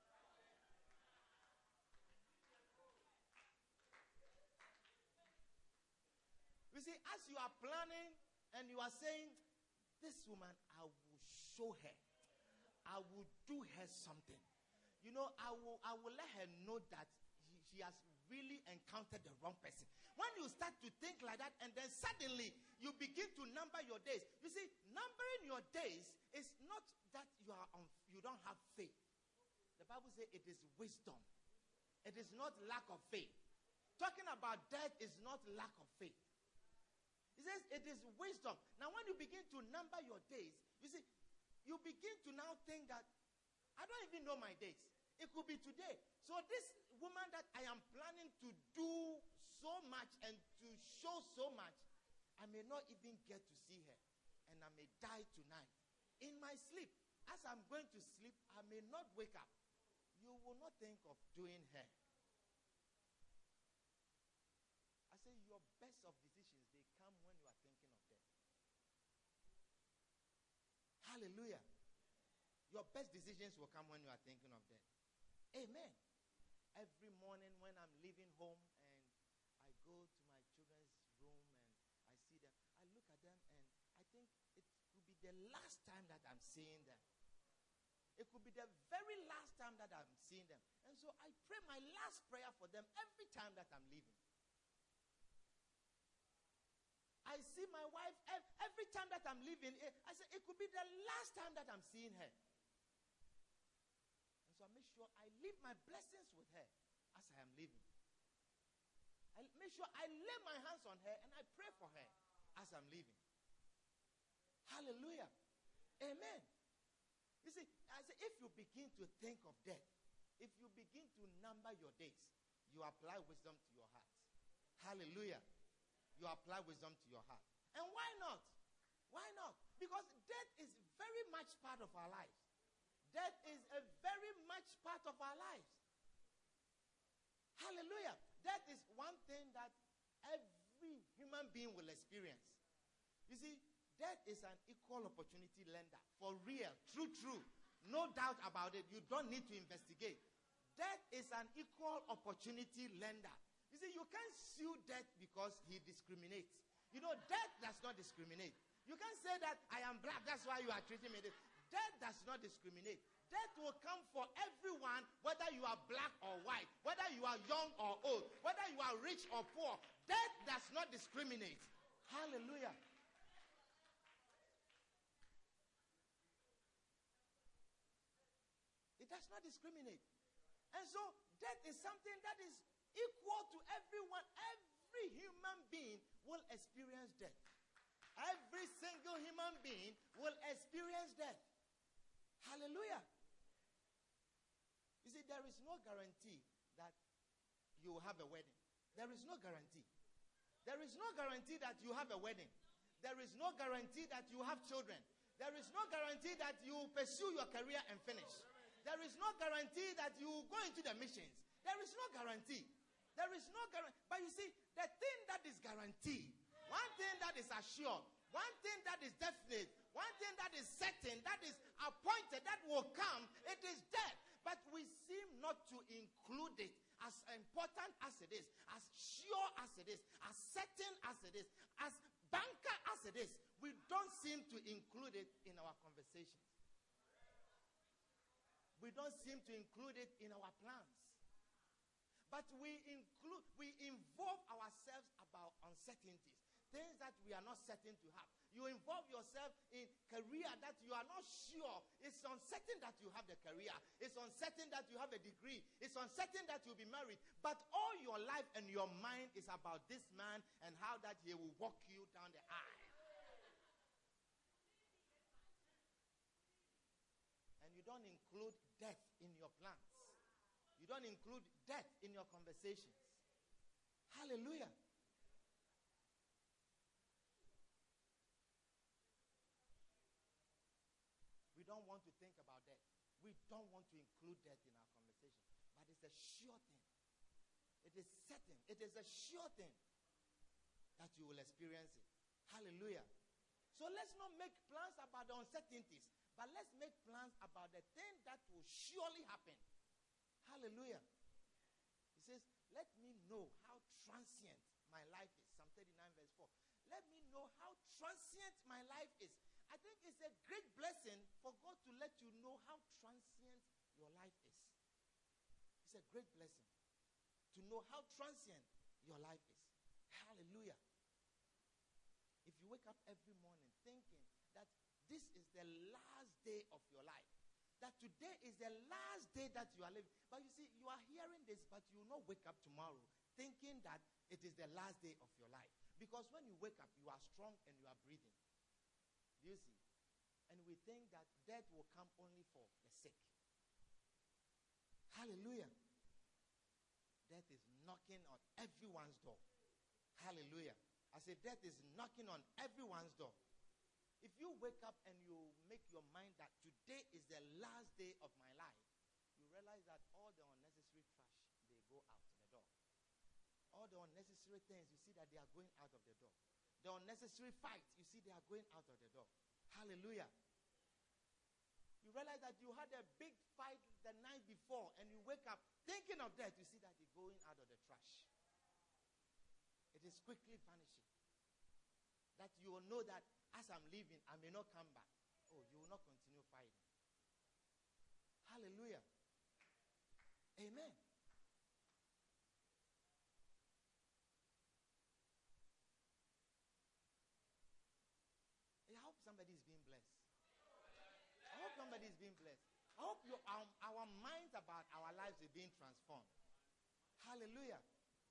You see, as you are planning and you are saying, this woman, I will show her. I will do her something. You know, I will I will let her know that she, she has really encountered the wrong person. When you start to think like that and then suddenly you begin to number your days. You see, numbering your days is not that you are on, you don't have faith. The Bible says it is wisdom. It is not lack of faith. Talking about death is not lack of faith. It says it is wisdom. Now when you begin to number your days, you see, you begin to now think that I don't even know my dates. It could be today. So this woman that I am planning to do so much and to show so much, I may not even get to see her. And I may die tonight. In my sleep, as I'm going to sleep, I may not wake up. You will not think of doing her. I say your best of decisions, they come when you are thinking of them. Hallelujah. Your best decisions will come when you are thinking of them. Amen. Every morning when I'm leaving home and I go to my children's room and I see them, I look at them and I think it could be the last time that I'm seeing them. It could be the very last time that I'm seeing them. And so I pray my last prayer for them every time that I'm leaving. I see my wife every time that I'm leaving. I say it could be the last time that I'm seeing her. So I make sure I leave my blessings with her as I am leaving. I make sure I lay my hands on her and I pray for her as I'm leaving. Hallelujah. Amen. You see, I say if you begin to think of death, if you begin to number your days, you apply wisdom to your heart. Hallelujah. You apply wisdom to your heart. And why not? Why not? Because death is very much part of our lives. Death is a very much part of our lives. Hallelujah. That is one thing that every human being will experience. You see, death is an equal opportunity lender. For real. True, true. No doubt about it. You don't need to investigate. Death is an equal opportunity lender. You see, you can't sue death because he discriminates. You know, death does not discriminate. You can't say that I am black, that's why you are treating me this. Death does not discriminate. Death will come for everyone, whether you are black or white, whether you are young or old, whether you are rich or poor. Death does not discriminate. Hallelujah. It does not discriminate. And so, death is something that is equal to everyone. Every human being will experience death. Every single human being will experience death. Hallelujah. You see, there is no guarantee that you will have a wedding. There is no guarantee. There is no guarantee that you have a wedding. There is no guarantee that you have children. There is no guarantee that you pursue your career and finish. There is no guarantee that you go into the missions. There is no guarantee. There is no guarantee. But you see, the thing that is guaranteed, one thing that is assured, one thing that is definite, one thing that is certain, that is appointed, that will come, it is death. But we seem not to include it as important as it is, as sure as it is, as certain as it is, as banker as it is. We don't seem to include it in our conversations. We don't seem to include it in our plans. But we include, we involve ourselves about uncertainties, things that we are not certain to have. You involve yourself in career that you are not sure. It's uncertain that you have the career. It's uncertain that you have a degree. It's uncertain that you'll be married. But all your life and your mind is about this man and how that he will walk you down the aisle. And you don't include death in your plans. You don't include death in your conversations. Hallelujah. We don't want to think about death. We don't want to include death in our conversation. But it's a sure thing. It is certain. It is a sure thing that you will experience it. Hallelujah. So let's not make plans about the uncertainties, but let's make plans about the thing that will surely happen. Hallelujah. He says, let me know how transient my life is. Psalm thirty-nine verse four. Let me know how transient my life is. I think it's a great blessing for God to let you know how transient your life is. It's a great blessing to know how transient your life is. Hallelujah. If you wake up every morning thinking that this is the last day of your life, that today is the last day that you are living. But you see, you are hearing this, but you will not wake up tomorrow thinking that it is the last day of your life. Because when you wake up, you are strong and you are breathing. Do you see? And we think that death will come only for the sick. Hallelujah. Death is knocking on everyone's door. Hallelujah. I say death is knocking on everyone's door. If you wake up and you make your mind that today is the last day of my life, you realize that all the unnecessary trash, they go out the door. All the unnecessary things, you see that they are going out of the door. The unnecessary fights, you see they are going out of the door. Hallelujah. You realize that you had a big fight the night before and you wake up thinking of death, you see that they're going out of the trash. It is quickly vanishing. That you will know that as I'm leaving, I may not come back. Oh, you will not continue fighting. Hallelujah. Amen. I hope somebody is being blessed. I hope somebody is being blessed. I hope you, um, our minds about our lives are being transformed. Hallelujah.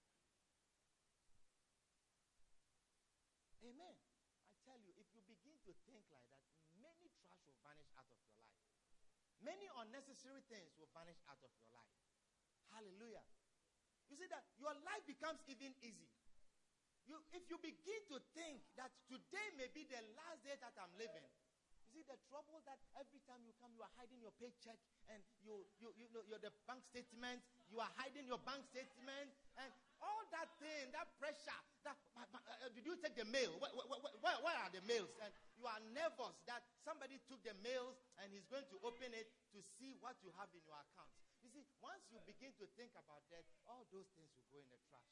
Amen. I tell you, if you begin to think like that, many trash will vanish out of your life. Many unnecessary things will vanish out of your life. Hallelujah. You see that your life becomes even easy. You, if you begin to think that today may be the last day that I'm living, you see the trouble that every time you come, you are hiding your paycheck and you, you, you know, you're the bank statement, you are hiding your bank statement and all that thing, that pressure, that, uh, uh, did you take the mail? Where, where, where, where are the mails? And you are nervous that somebody took the mails and he's going to open it to see what you have in your account. You see, once you begin to think about that, all those things will go in the trash.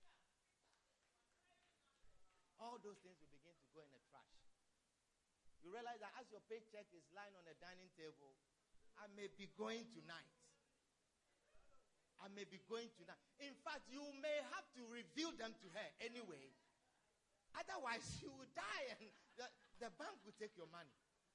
All those things will begin to go in the trash. You realize that as your paycheck is lying on the dining table, I may be going tonight. I may be going tonight. In fact, you may have to reveal them to her anyway. Otherwise, you will die and the, the bank will take your money.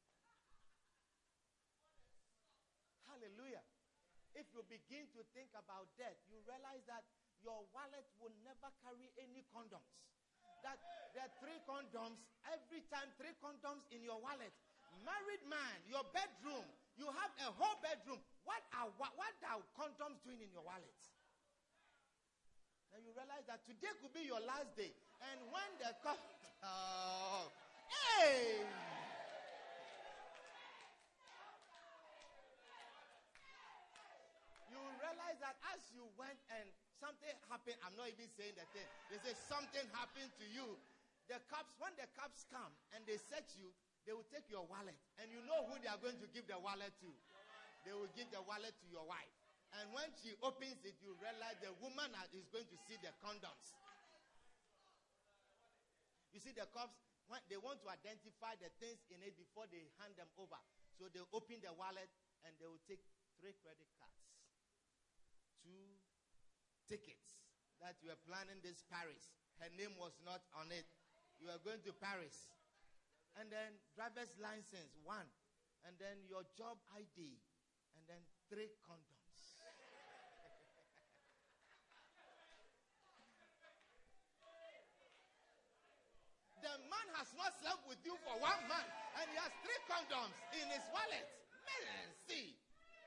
Hallelujah. If you begin to think about death, you realize that your wallet will never carry any condoms. That there are three condoms, every time three condoms in your wallet. Married man, your bedroom, you have a whole bedroom. What are what, what are condoms doing in your wallet? Then you realize that today could be your last day. And when the con- oh, hey! You realize that as you went and something happened, I'm not even saying the thing. They say something happened to you. The cops, when the cops come and they search you, they will take your wallet. And you know who they are going to give the wallet to. They will give the wallet to your wife. And when she opens it, you realize the woman is going to see the condoms. You see, the cops, when they want to identify the things in it before they hand them over. So they open the wallet and they will take three credit cards, two tickets that you were planning this Paris. Her name was not on it. You are going to Paris. And then driver's license, one. And then your job I D. And then three condoms. The man has not slept with you for one month. And he has three condoms in his wallet. Man, see.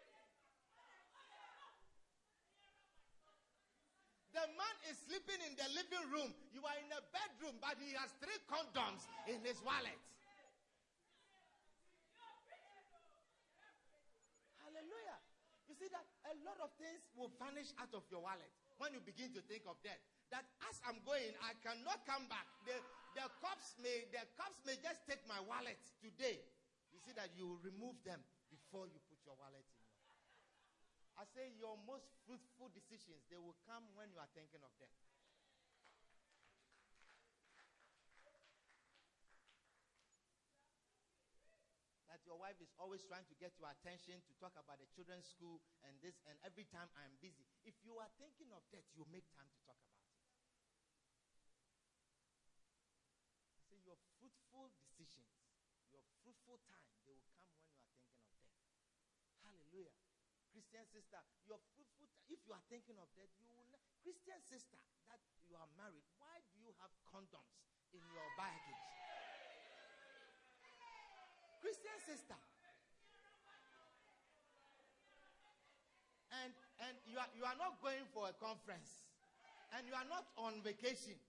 The man is sleeping in the living room. You are in a bedroom, but he has three condoms in his wallet. Hallelujah. You see that a lot of things will vanish out of your wallet when you begin to think of death. That as I'm going, I cannot come back. The, the cops may the cops may just take my wallet today. You see that you will remove them before you put your wallet in. I say your most fruitful decisions, they will come when you are thinking of them. That your wife is always trying to get your attention to talk about the children's school and this, and every time I am busy. If you are thinking of that, you make time to talk about it. I say your fruitful decisions, your fruitful time, they will come when you are thinking of that. Hallelujah. Christian sister, your fruitful time, if you are thinking of that, you will not. Christian sister, that you are married, why do you have condoms in your baggage? Christian sister, you are, you are not going for a conference. And you are not on vacation.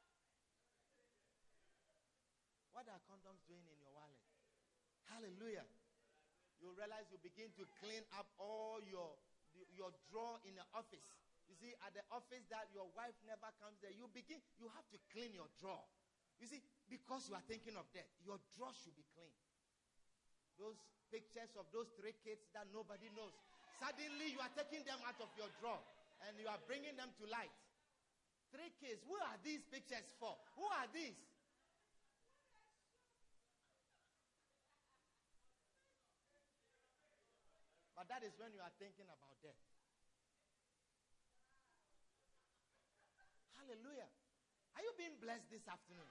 What are condoms doing in your wallet? Hallelujah. You realize you begin to clean up all your, your drawer in the office. You see, at the office that your wife never comes there, you begin, you have to clean your drawer. You see, because you are thinking of death, your drawer should be clean. Those pictures of those three kids that nobody knows. Suddenly you are taking them out of your drawer and you are bringing them to light. Three kids. Who are these pictures for? Who are these? But that is when you are thinking about death. Hallelujah. Are you being blessed this afternoon?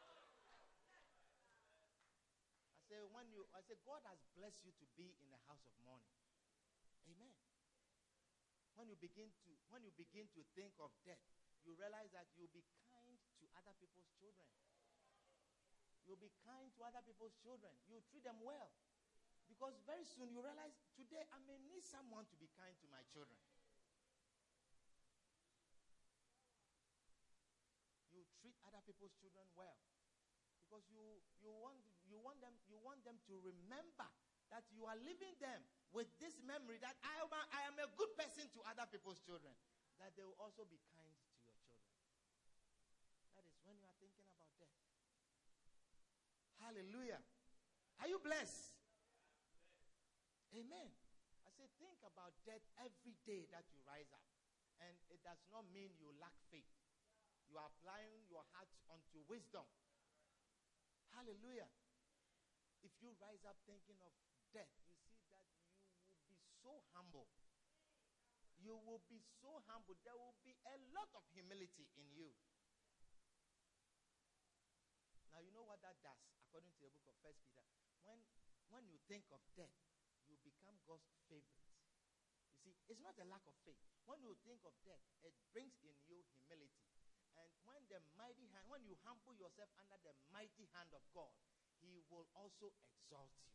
I say when you I say God has blessed you to be in the house of mourning. Amen. When you begin to when you begin to think of death, you realize that you'll be kind to other people's children. You'll be kind to other people's children. You treat them well. Because very soon you realize, today I may need someone to be kind to my children. You treat other people's children well. Because you, you, want, you, want them, you want them to remember that you are leaving them with this memory that I am a, I am a good person to other people's children. That they will also be kind to your children. That is when you are thinking about death. Hallelujah. Are you blessed? Amen. I say think about death every day that you rise up. And it does not mean you lack faith. You are applying your heart unto wisdom. Hallelujah. If you rise up thinking of death, you see that you will be so humble. You will be so humble. There will be a lot of humility in you. Now, you know what that does, according to the book of First Peter? When, when you think of death, you become God's favorite. You see, it's not a lack of faith. When you think of death, it brings in you humility. And when the mighty hand, when you humble yourself under the mighty hand of God, He will also exalt you.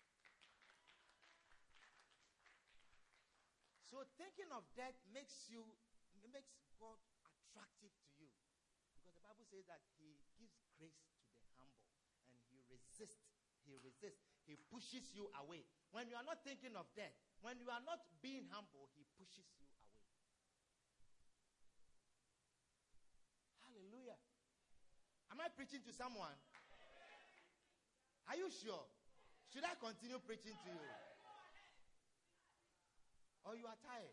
So thinking of death makes you, makes God attractive to you. Because the Bible says that He gives grace to the humble. And He resists. He resists. He pushes you away. When you are not thinking of death, when you are not being humble, He pushes you away. Hallelujah. Am I preaching to someone? Are you sure? Should I continue preaching to you? Or you are tired?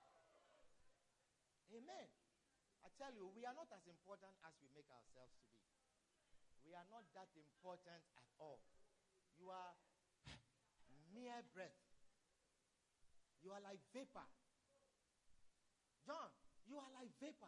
Amen. I tell you, we are not as important as we make ourselves to be. We are not that important at all. You are mere breath. You are like vapor. John, you are like vapor.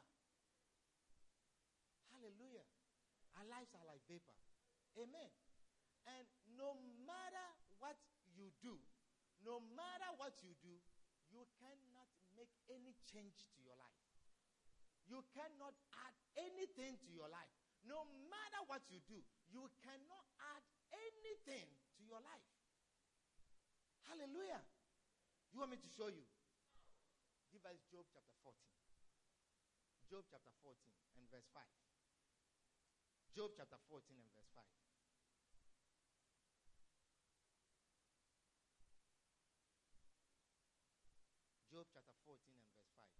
Hallelujah. Our lives are like vapor. Amen. And no matter what you do, no matter what you do, you cannot make any change to your life. You cannot add anything to your life. No matter what you do, you cannot add anything to your life. Hallelujah. You want me to show you? Give us Job chapter fourteen. Job chapter fourteen and verse five. Job chapter fourteen and verse five. Job chapter fourteen and verse five.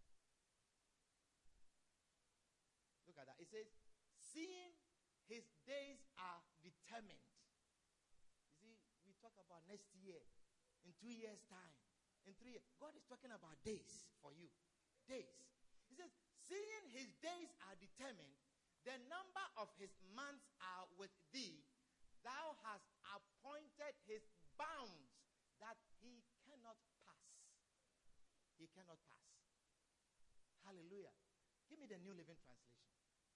Look at that. It says, seeing his days are determined. You see, we talk about next year, in two years' time, in three years. God is talking about days for you. Days. He says, seeing his days are determined, the number of his months are with thee. Thou hast appointed his bounds that he cannot pass. He cannot pass. Hallelujah. Give me the New Living Translation.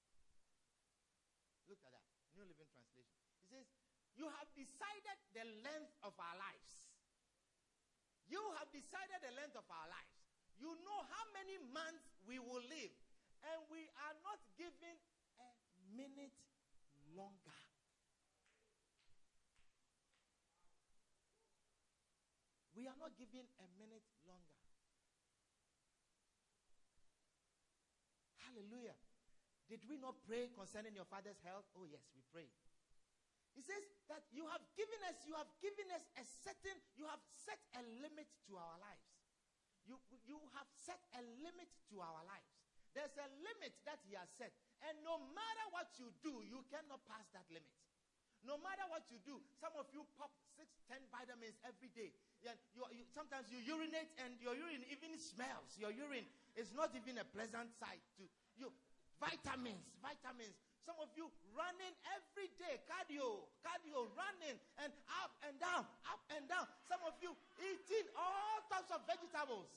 Look at that. New Living Translation. It says, you have decided the length of our lives. You have decided the length of our lives. You know how many months we will live. And we are not given a minute longer. We are not given a minute longer. Hallelujah. Did we not pray concerning your father's health? Oh yes, we prayed. He says that you have given us, you have given us a certain, you have set a limit to our lives. You, you have set a limit to our lives. There's a limit that he has set. And no matter what you do, you cannot pass that limit. No matter what you do, some of you pop six, ten vitamins every day. Yeah, you, you, sometimes you urinate and your urine even smells. Your urine is not even a pleasant sight to you. Vitamins, vitamins. Some of you running every day, cardio, cardio, running and up and down, up and down. Some of you eating all types of vegetables.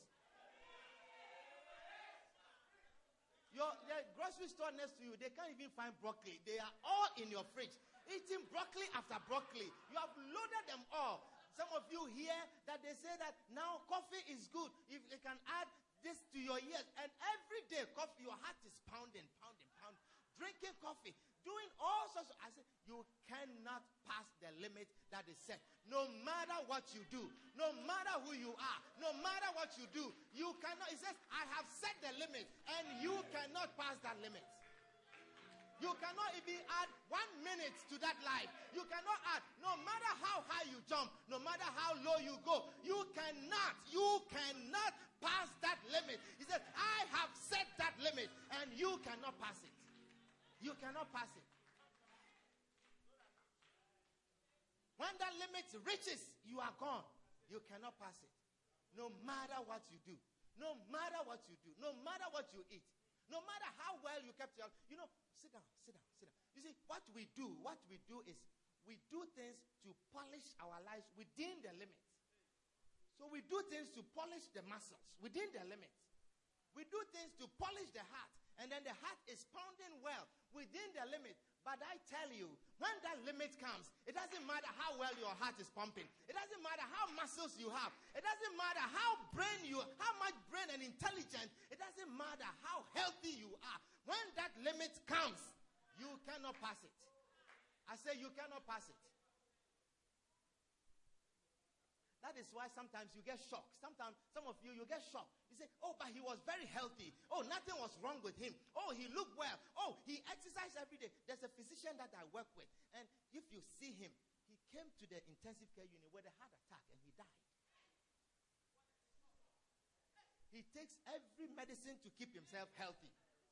Your, your grocery store next to you, they can't even find broccoli. They are all in your fridge. Eating broccoli after broccoli. You have loaded them all. Some of you hear that they say that now coffee is good. If they can add this to your ears. And every day, coffee, your heart is pounding, pounding, pounding. Drinking coffee. Doing all sorts of... I said, you cannot pass the limit that is set. No matter what you do. No matter who you are. No matter what you do. You cannot... It says, I have set the limit. And you cannot pass that limit. You cannot even add one minute to that life. You cannot add, no matter how high you jump, no matter how low you go, you cannot, you cannot pass that limit. He said, I have set that limit and you cannot pass it. You cannot pass it. When that limit reaches, you are gone. You cannot pass it. No matter what you do, no matter what you do, no matter what you eat, no matter how well you kept your, you know, sit down, sit down, sit down. You see, what we do, what we do is we do things to polish our lives within the limits. So we do things to polish the muscles within the limits. We do things to polish the heart. And then the heart is pounding well within the limit. But I tell you, when that limit comes, it doesn't matter how well your heart is pumping. It doesn't matter how muscles you have. It doesn't matter how brain you, how much brain and intelligence. It doesn't matter how healthy you are. When that limit comes, you cannot pass it. I say you cannot pass it. That is why sometimes you get shocked. Sometimes, some of you, you get shocked. You say, oh, but he was very healthy. Oh, nothing was wrong with him. Oh, he looked well. Oh, he exercised every day. There's a physician that I work with. And if you see him, he came to the intensive care unit with a heart attack and he died. He takes every medicine to keep himself healthy.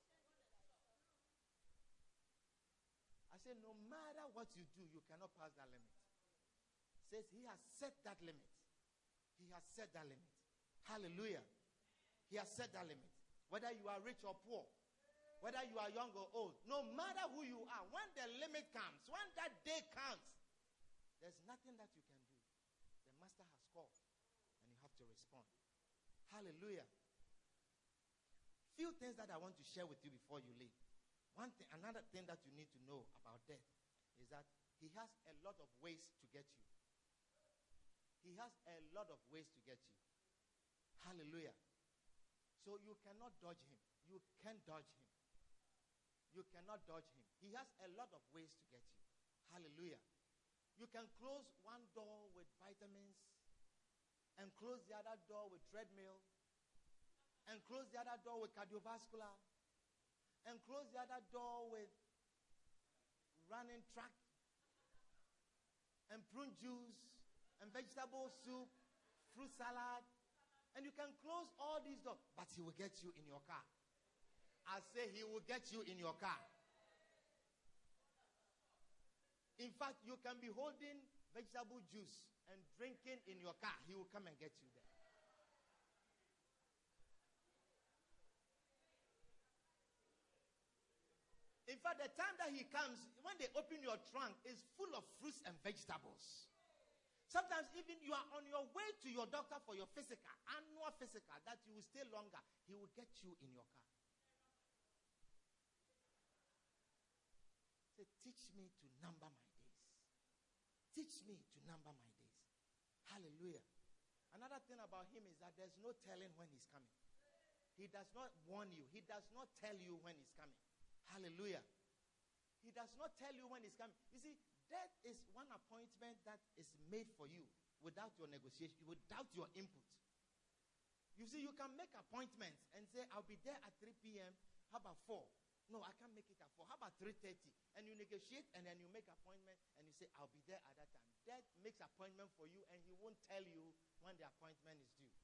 I say, no matter what you do, you cannot pass that limit. Says he has set that limit. He has set that limit. Hallelujah. He has set that limit. Whether you are rich or poor, whether you are young or old, no matter who you are, when the limit comes, when that day comes, there's nothing that you can do. The master has called and you have to respond. Hallelujah. Few things that I want to share with you before you leave. One thing, another thing that you need to know about death is that he has a lot of ways to get you. He has a lot of ways to get you. Hallelujah. So you cannot dodge him. You can't dodge him. You cannot dodge him. He has a lot of ways to get you. Hallelujah. You can close one door with vitamins and close the other door with treadmill and close the other door with cardiovascular and close the other door with running track and prune juice and vegetable soup, fruit salad. And you can close all these doors, but he will get you in your car. I say he will get you in your car. In fact, you can be holding vegetable juice and drinking in your car. He will come and get you there. In fact, the time that he comes, when they open your trunk, is full of fruits and vegetables. Sometimes even you are on your way to your doctor for your physical, annual physical, that you will stay longer. He will get you in your car. Say, teach me to number my days. Teach me to number my days. Hallelujah. Another thing about him is that there's no telling when he's coming. He does not warn you. He does not tell you when he's coming. Hallelujah. He does not tell you when he's coming. You see, death is one appointment that is made for you without your negotiation, without your input. You see, you can make appointments and say, I'll be there at three p.m. How about four? No, I can't make it at four. How about three thirty? And you negotiate, and then you make appointment, and you say, I'll be there at that time. Dad makes appointment for you, and he won't tell you when the appointment is due.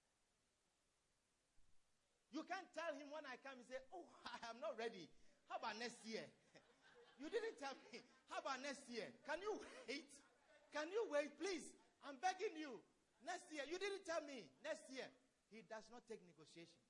You can't tell him when I come and say, oh, I'm not ready. How about next year? You didn't tell me. How about next year? Can you wait? Can you wait, please? I'm begging you. Next year. You didn't tell me. Next year. He does not take negotiations.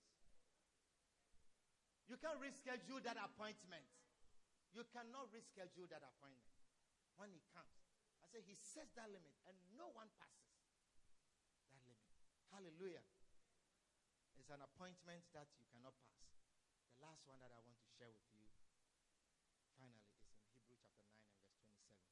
You can't reschedule that appointment. You cannot reschedule that appointment. When he comes, I say he sets that limit and no one passes that limit. Hallelujah. It's an appointment that you cannot pass. The last one that I want to share with you, finally, is in Hebrews chapter nine and verse twenty-seven.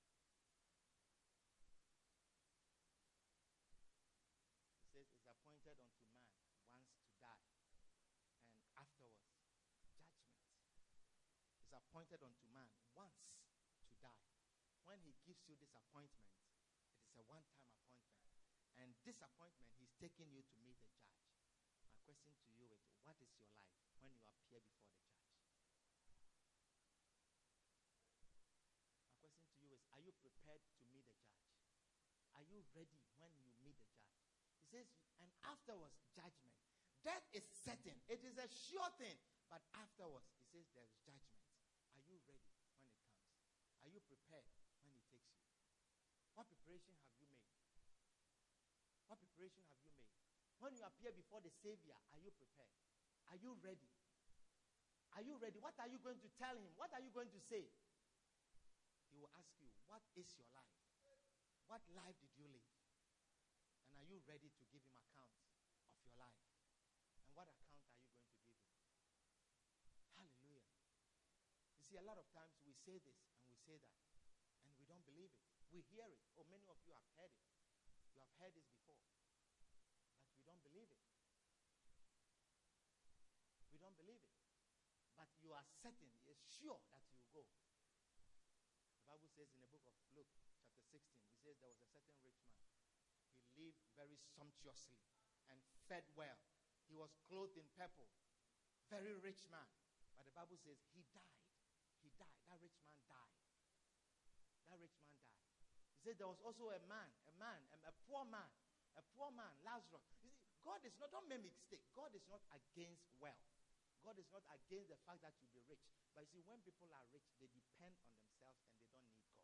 It says, it's appointed unto man once to die, and afterwards judgment. It's appointed unto man once to die. When he gives you this appointment, it is a one-time appointment. And this appointment, he's taking you to meet the judge. My question to you is, what is your life when you appear before the judge? My question to you is, are you prepared to meet the judge? Are you ready when you meet the judge? He says, and afterwards, judgment. Death is certain. It is a sure thing. But afterwards, he says there is judgment. Are you ready when it comes? Are you prepared when he takes you? What preparation have you made? What preparation have you made? When you appear before the Savior, are you prepared? Are you ready? Are you ready? What are you going to tell him? What are you going to say? He will ask you, what is your life? What life did you live? And are you ready to give him account of your life? And what account are you going to give him? Hallelujah. You see, a lot of times we say this and we say that, and we don't believe it. We hear it. Or many of you have heard it. You have heard this before. But we don't believe it. We don't believe it. But you are certain, you're sure that you will go. The Bible says in the book of Luke, chapter sixteen, it says there was a certain rich man. He lived very sumptuously and fed well. He was clothed in purple. Very rich man. But the Bible says he died. He died. That rich man died. That rich man died. He said there was also a man, a man, a, a poor man, a poor man, Lazarus. You see, God is not, don't make me mistake. God is not against wealth. God is not against the fact that you be rich. But you see, when people are rich, they depend on themselves and they don't need God.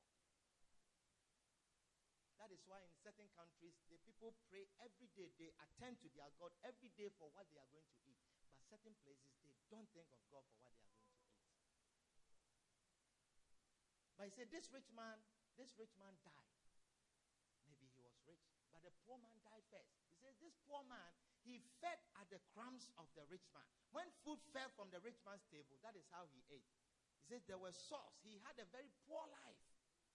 That is why in certain countries, the people pray every day. They attend to their God every day for what they are going to eat. But certain places, they don't think of God for what they are going to eat. But he said, this rich man, this rich man died. Maybe he was rich. But the poor man died first. He says, this poor man, he fed at the crumbs of the rich man. When food fell from the rich man's table, that is how he ate. He says there were sores. He had a very poor life.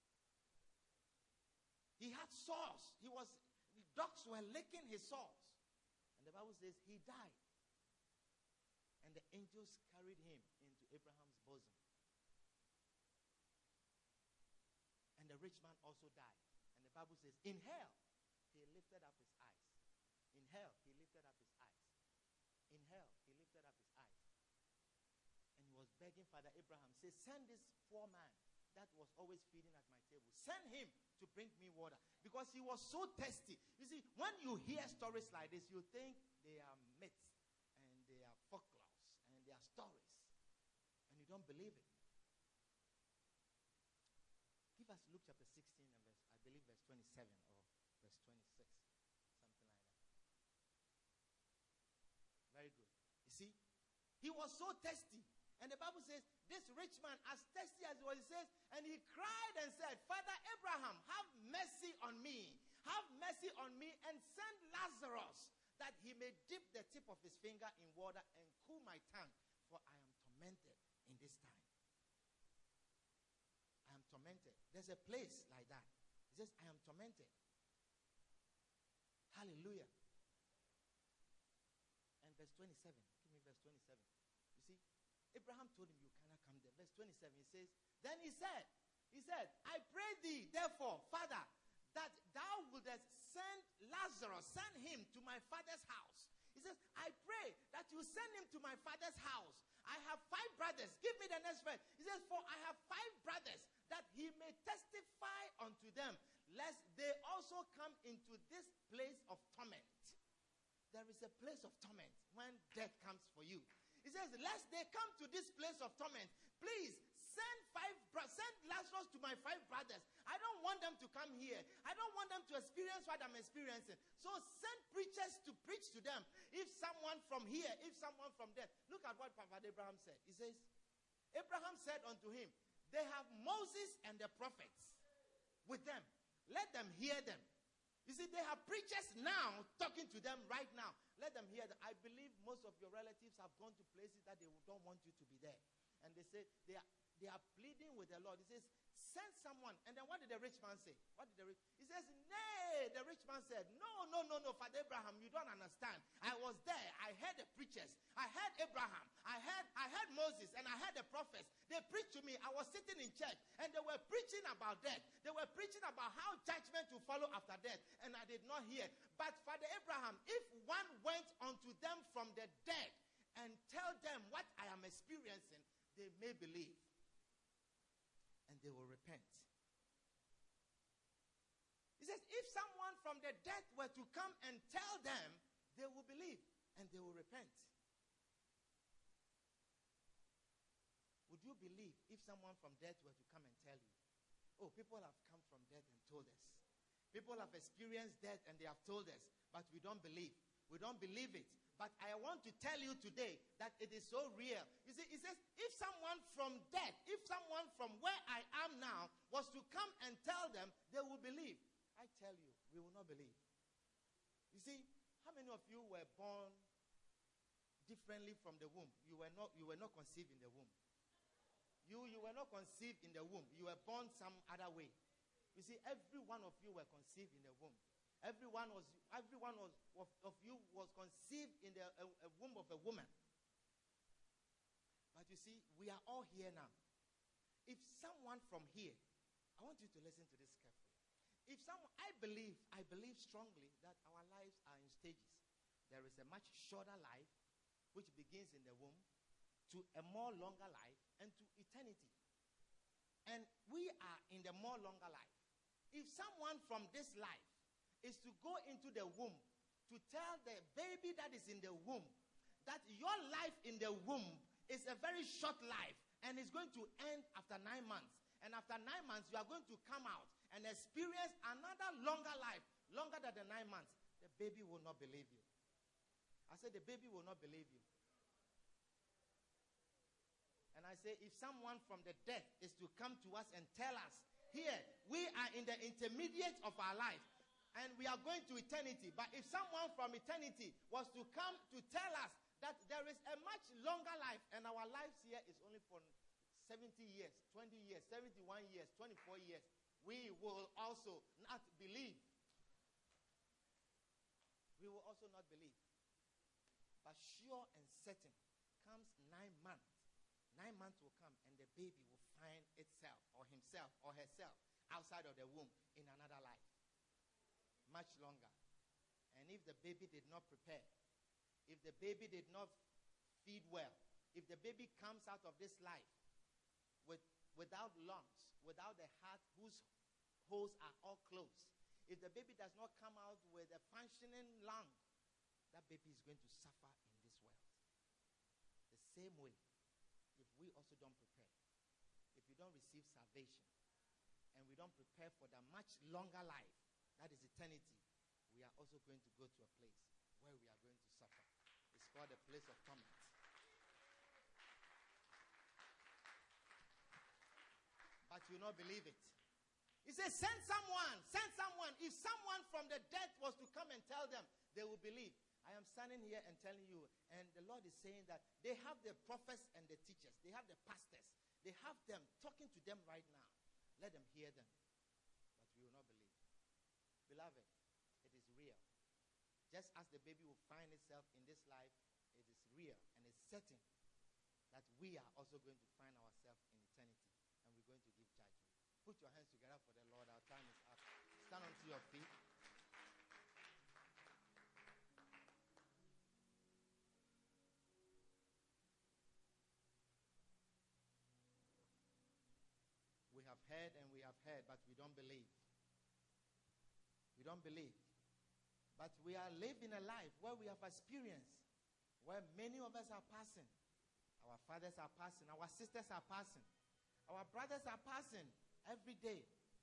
He had sores. He was, dogs were licking his sores. And the Bible says he died. And the angels carried him into Abraham's bosom. And the rich man also died. And the Bible says, in hell, he lifted up his eyes. In hell, he lifted up his eyes. In hell, he lifted up his eyes. And he was begging Father Abraham, say, send this poor man that was always feeding at my table. Send him to bring me water. Because he was so thirsty. You see, when you hear stories like this, you think they are myths and they are folklores and they are stories. And you don't believe it. Give us Luke chapter sixteen and verse, I believe verse twenty-seven or verse twenty-six. Something like that. Very good. You see, he was so thirsty. And the Bible says, this rich man, as thirsty as he was, he says, and he cried and said, Father Abraham, have mercy on me. Have mercy on me and send Lazarus that he may dip the tip of his finger in water and cool my tongue, for I am tormented in this time. I am tormented. There's a place like that. He says, I am tormented. Hallelujah. And verse twenty-seven. Give me verse twenty-seven. You see, Abraham told him, you cannot come there. Verse twenty-seven, he says, then he said, he said, I pray thee, therefore, Father, that thou wouldest send Lazarus, send him to my father's house. He says, I pray that you send him to my father's house. I have five brothers. Give me the next verse. He says, for I have five brothers, that he may testify unto them, lest they also come into this place of torment. There is a place of torment when death comes for you. He says, lest they come to this place of torment, please send five bro- send Lazarus to my five brothers. I don't want them to come here. I don't want them to experience what I'm experiencing. So send preachers to preach to them. If someone from here, if someone from there. Look at what Prophet Abraham said. He says, Abraham said unto him, they have Moses and the prophets with them. Let them hear them. You see, they have preachers now talking to them right now. Let them hear them. I believe most of your relatives have gone to places that they don't want you to be there. And they say, they are, they are pleading with the Lord. He says, send someone. And then what did the rich man say? What did the rich? He says, nay. The rich man said, no, no, no, no, Father Abraham, you don't understand. I was there. I heard the preachers. I heard Abraham. I heard, I heard Moses, and I heard the prophets. They preached to me. I was sitting in church, and they were preaching about death. They were preaching about how judgment will follow after death, and I did not hear. But Father Abraham, if one went unto them from the dead and tell them what I am experiencing, they may believe, and they will repent. He says, if someone from the dead were to come and tell them, they will believe, and they will repent. Would you believe if someone from death were to come and tell you, oh, people have come from death and told us. People have experienced death and they have told us, but we don't believe. We don't believe it. But I want to tell you today that it is so real. You see, it says, if someone from death, if someone from where I am now was to come and tell them, they will believe. I tell you, we will not believe. You see, how many of you were born differently from the womb? You were not, you were not conceived in the womb. You, you were not conceived in the womb. You were born some other way. You see, every one of you were conceived in the womb. Everyone was, everyone was of, of you was conceived in the a, a womb of a woman. But you see, we are all here now. If someone from here, I want you to listen to this carefully. If someone, I believe, I believe strongly that our lives are in stages. There is a much shorter life, which begins in the womb, to a more longer life, and to eternity. And we are in the more longer life. If someone from this life is to go into the womb to tell the baby that is in the womb that your life in the womb is a very short life and is going to end after nine months. And after nine months, you are going to come out and experience another longer life, longer than the nine months. The baby will not believe you. I said the baby will not believe you. And I say, if someone from the dead is to come to us and tell us, here, we are in the intermediate of our life, and we are going to eternity. But if someone from eternity was to come to tell us that there is a much longer life, and our lives here is only for seventy years, twenty years, seventy-one years, twenty-four years, we will also not believe. We will also not believe. But sure and certain, comes nine months. Nine months will come and the baby will find itself or himself or herself outside of the womb in another life. Much longer. And if the baby did not prepare, if the baby did not feed well, if the baby comes out of this life with, without lungs, without a heart whose holes are all closed, if the baby does not come out with a functioning lung, that baby is going to suffer in this world. The same way, if we also don't prepare, if we don't receive salvation, and we don't prepare for the much longer life, that is eternity, we are also going to go to a place where we are going to suffer. It's called a place of torment. But you will not believe it. He says, send someone, send someone. If someone from the dead was to come and tell them, they will believe. I am standing here and telling you, and the Lord is saying that they have the prophets and the teachers. They have the pastors. They have them talking to them right now. Let them hear them. But we will not believe. Beloved, it is real. Just as the baby will find itself in this life, it is real and it's certain that we are also going to find ourselves in eternity, and we're going to give judgment. Put your hands together for the Lord. Our time is up. Stand onto your feet. heard, but we don't believe. We don't believe. But we are living a life where we have experience, where many of us are passing. Our fathers are passing. Our sisters are passing. Our brothers are passing every day.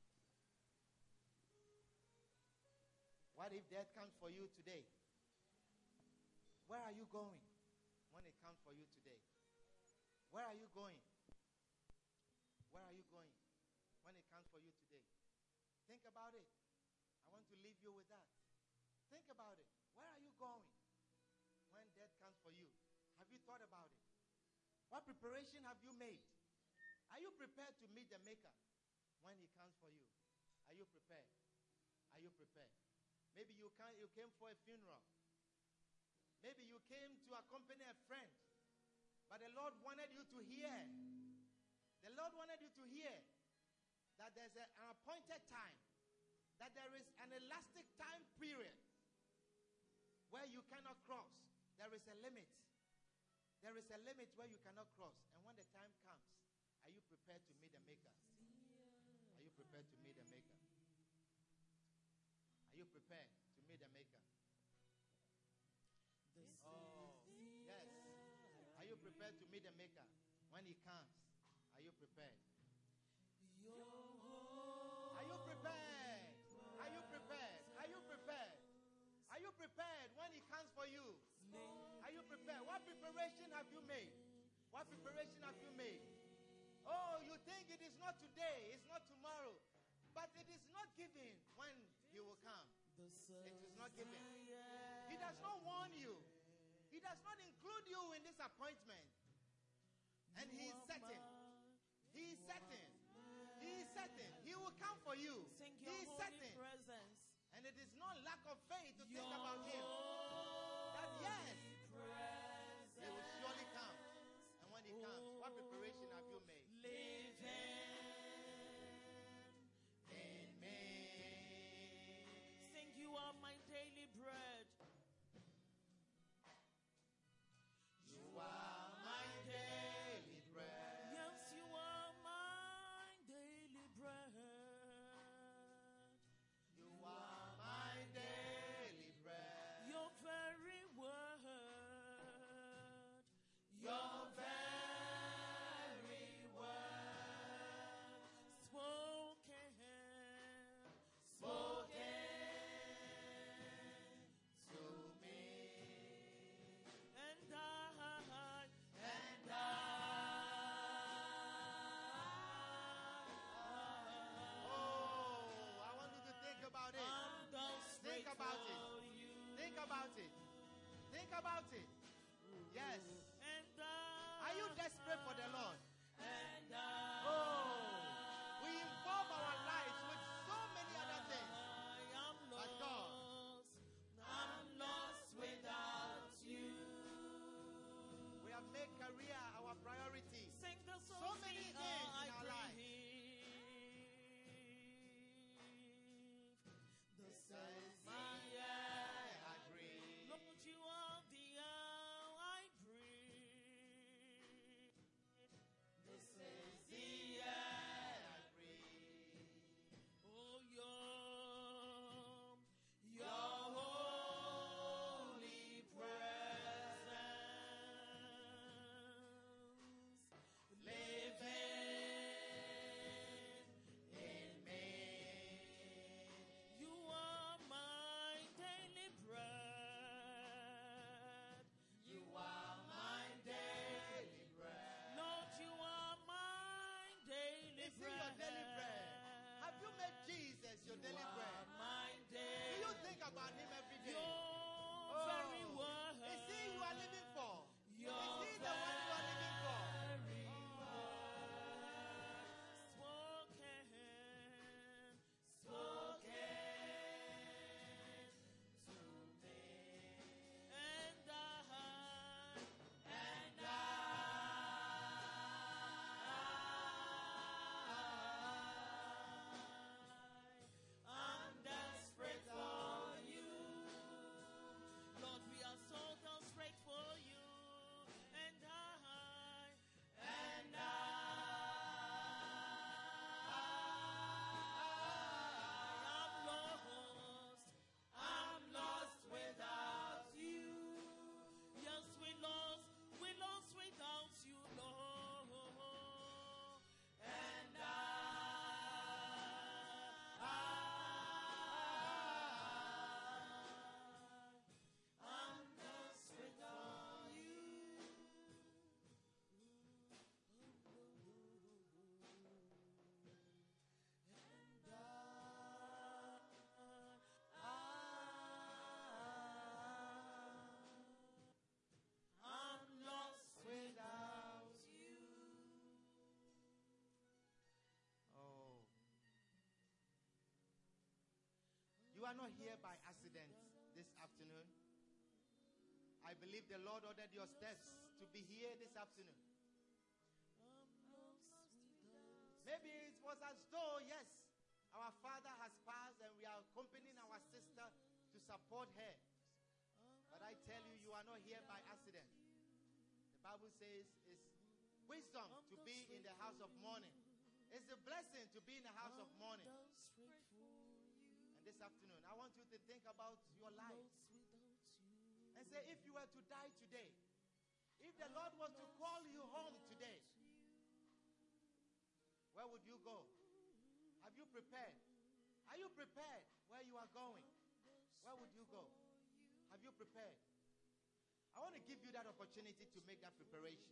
What if death comes for you today? Where are you going when it comes for you today? Where are you going? Where are you going when it comes for you today? Think about it. I want to leave you with that. Think about it. Where are you going when death comes for you? Have you thought about it? What preparation have you made? Are you prepared to meet the Maker when he comes for you? Are you prepared? Are you prepared? Maybe you can't, you came for a funeral. Maybe you came to accompany a friend. But the Lord wanted you to hear. The Lord wanted you to hear that there's a, an appointed time. That there is an elastic time period where you cannot cross. There is a limit. There is a limit where you cannot cross. And when the time comes, are you prepared to meet the Maker? Are you prepared to meet the Maker? Are you prepared to meet the Maker? Oh, yes. Are you prepared to meet the Maker when he comes? Are you prepared? Are you prepared? Are you prepared? Are you prepared? Are you prepared when he comes for you? Are you prepared? What preparation have you made? What preparation have you made? Oh, you think it is not today, it's not tomorrow. But it is not given when he will come. It is not given. He does not warn you. He does not include you in this appointment. And he is certain. He is certain. He is certain. He will come for you. He is certain. And it is not lack of faith to think about him. That yes, he will surely come. And when he comes, what preparation have you made? Live in me. Sing, you are my daily bread. You are my daily bread. Yes, you are my daily bread. You are my daily bread. Your very word. Your very word. Spoken. Spoken to me. And I. And I. Oh, I want you to think about it. Think about it. Think about it. Think about it. Yes. And I. Are you desperate for the Lord? And I. Oh, we involve our lives with so many other things. I'm But God, lost. I'm lost without you. we have made career our priority. Sing the song. So many sing, things I in our life. breathe. The Says says my air I breathe. Lord, you are the air I breathe. are not here by accident this afternoon. I believe the Lord ordered your steps to be here this afternoon. Maybe it was as though, yes, our father has passed and we are accompanying our sister to support her. But I tell you, you are not here by accident. The Bible says it's wisdom to be in the house of mourning. It's a blessing to be in the house of mourning. And this afternoon, I want you to think about your life and say, if you were to die today, if the Lord was to call you home today, where would you go? Have you prepared? Are you prepared where you are going? Where would you go? Have you prepared? I want to give you that opportunity to make that preparation.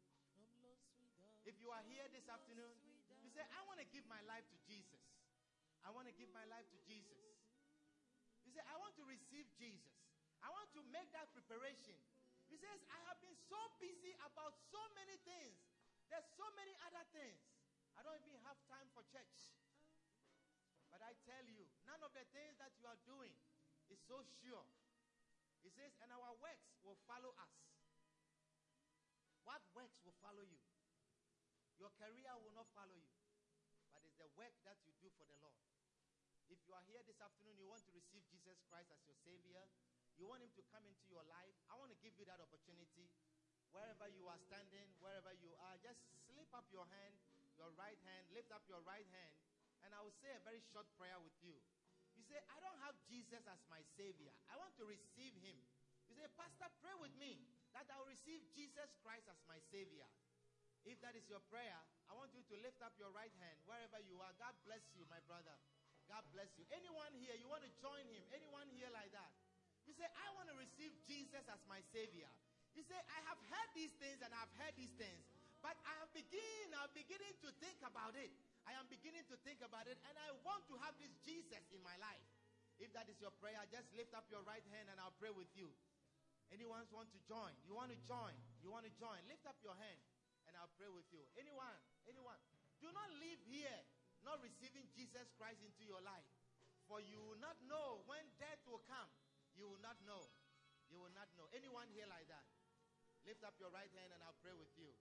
If you are here this afternoon, you say, I want to give my life to Jesus. I want to give my life to Jesus. You say, I want to receive Jesus. I want to make that preparation. He says, I have been so busy about so many things. There's so many other things. I don't even have time for church. But I tell you, none of the things that you are doing is so sure. He says, and our works will follow us. What works will follow you? Your career will not follow you. But it's the work that you do for the Lord. If you are here this afternoon, you want to receive Jesus Christ as your Savior, you want him to come into your life, I want to give you that opportunity. Wherever you are standing, wherever you are, just slip up your hand, your right hand, lift up your right hand, and I will say a very short prayer with you. You say, I don't have Jesus as my Savior. I want to receive him. You say, Pastor, pray with me that I will receive Jesus Christ as my Savior. If that is your prayer, I want you to lift up your right hand wherever you are. God bless you, my brother. God bless you. Anyone here, you want to join him? Anyone here like that? You say, I want to receive Jesus as my Savior. You say, I have heard these things and I've heard these things, but I have begin, I'm beginning to think about it. I am beginning to think about it, and I want to have this Jesus in my life. If that is your prayer, just lift up your right hand and I'll pray with you. Anyone want to join? You want to join? You want to join? Lift up your hand and I'll pray with you. Anyone? Anyone? Do not leave here not receiving Jesus Christ into your life. For you will not know when death will come. You will not know. You will not know. Anyone here like that? Lift up your right hand and I'll pray with you.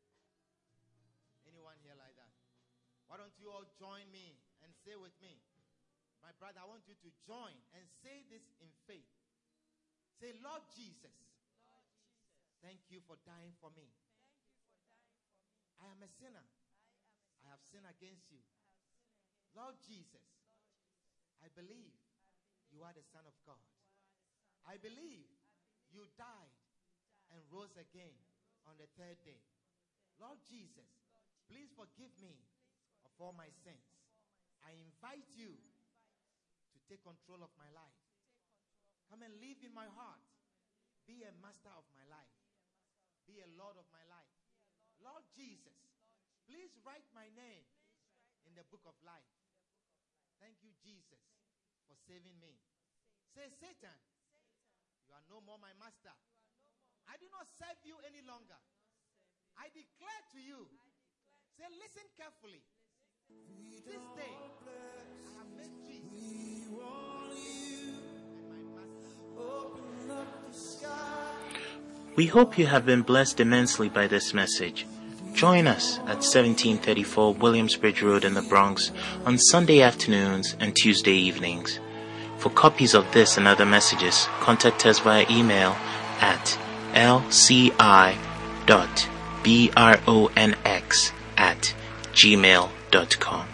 Anyone here like that? Why don't you all join me and say with me? My brother, I want you to join and say this in faith. Say, Lord Jesus, Lord Jesus, thank you for dying for me. thank you for dying for me. I am a sinner. I am a I have sinned against you. I have sinned against Lord Jesus, Lord Jesus. I believe I believe you are the Son of God. you are the Son. I believe I believe you died you died and rose again on the third day. Lord Jesus, Lord Jesus, please forgive me please of all my sins. for my I invite you invite to take control of my life. to take control of Come and live in my heart. Be a master of my life. Be a Lord of my life. Lord Jesus, please write my name in the book of life. Thank you, Jesus, for saving me. Say, Satan, you are no more my master. I do not serve you any longer. I declare to you, say, listen carefully. This day, I have made Jesus We want you. and my master. Open up the sky. We hope you have been blessed immensely by this message. Join us at seventeen thirty-four Williamsbridge Road in the Bronx on Sunday afternoons and Tuesday evenings. For copies of this and other messages, contact us via email at l c i dot bronx at gmail dot com.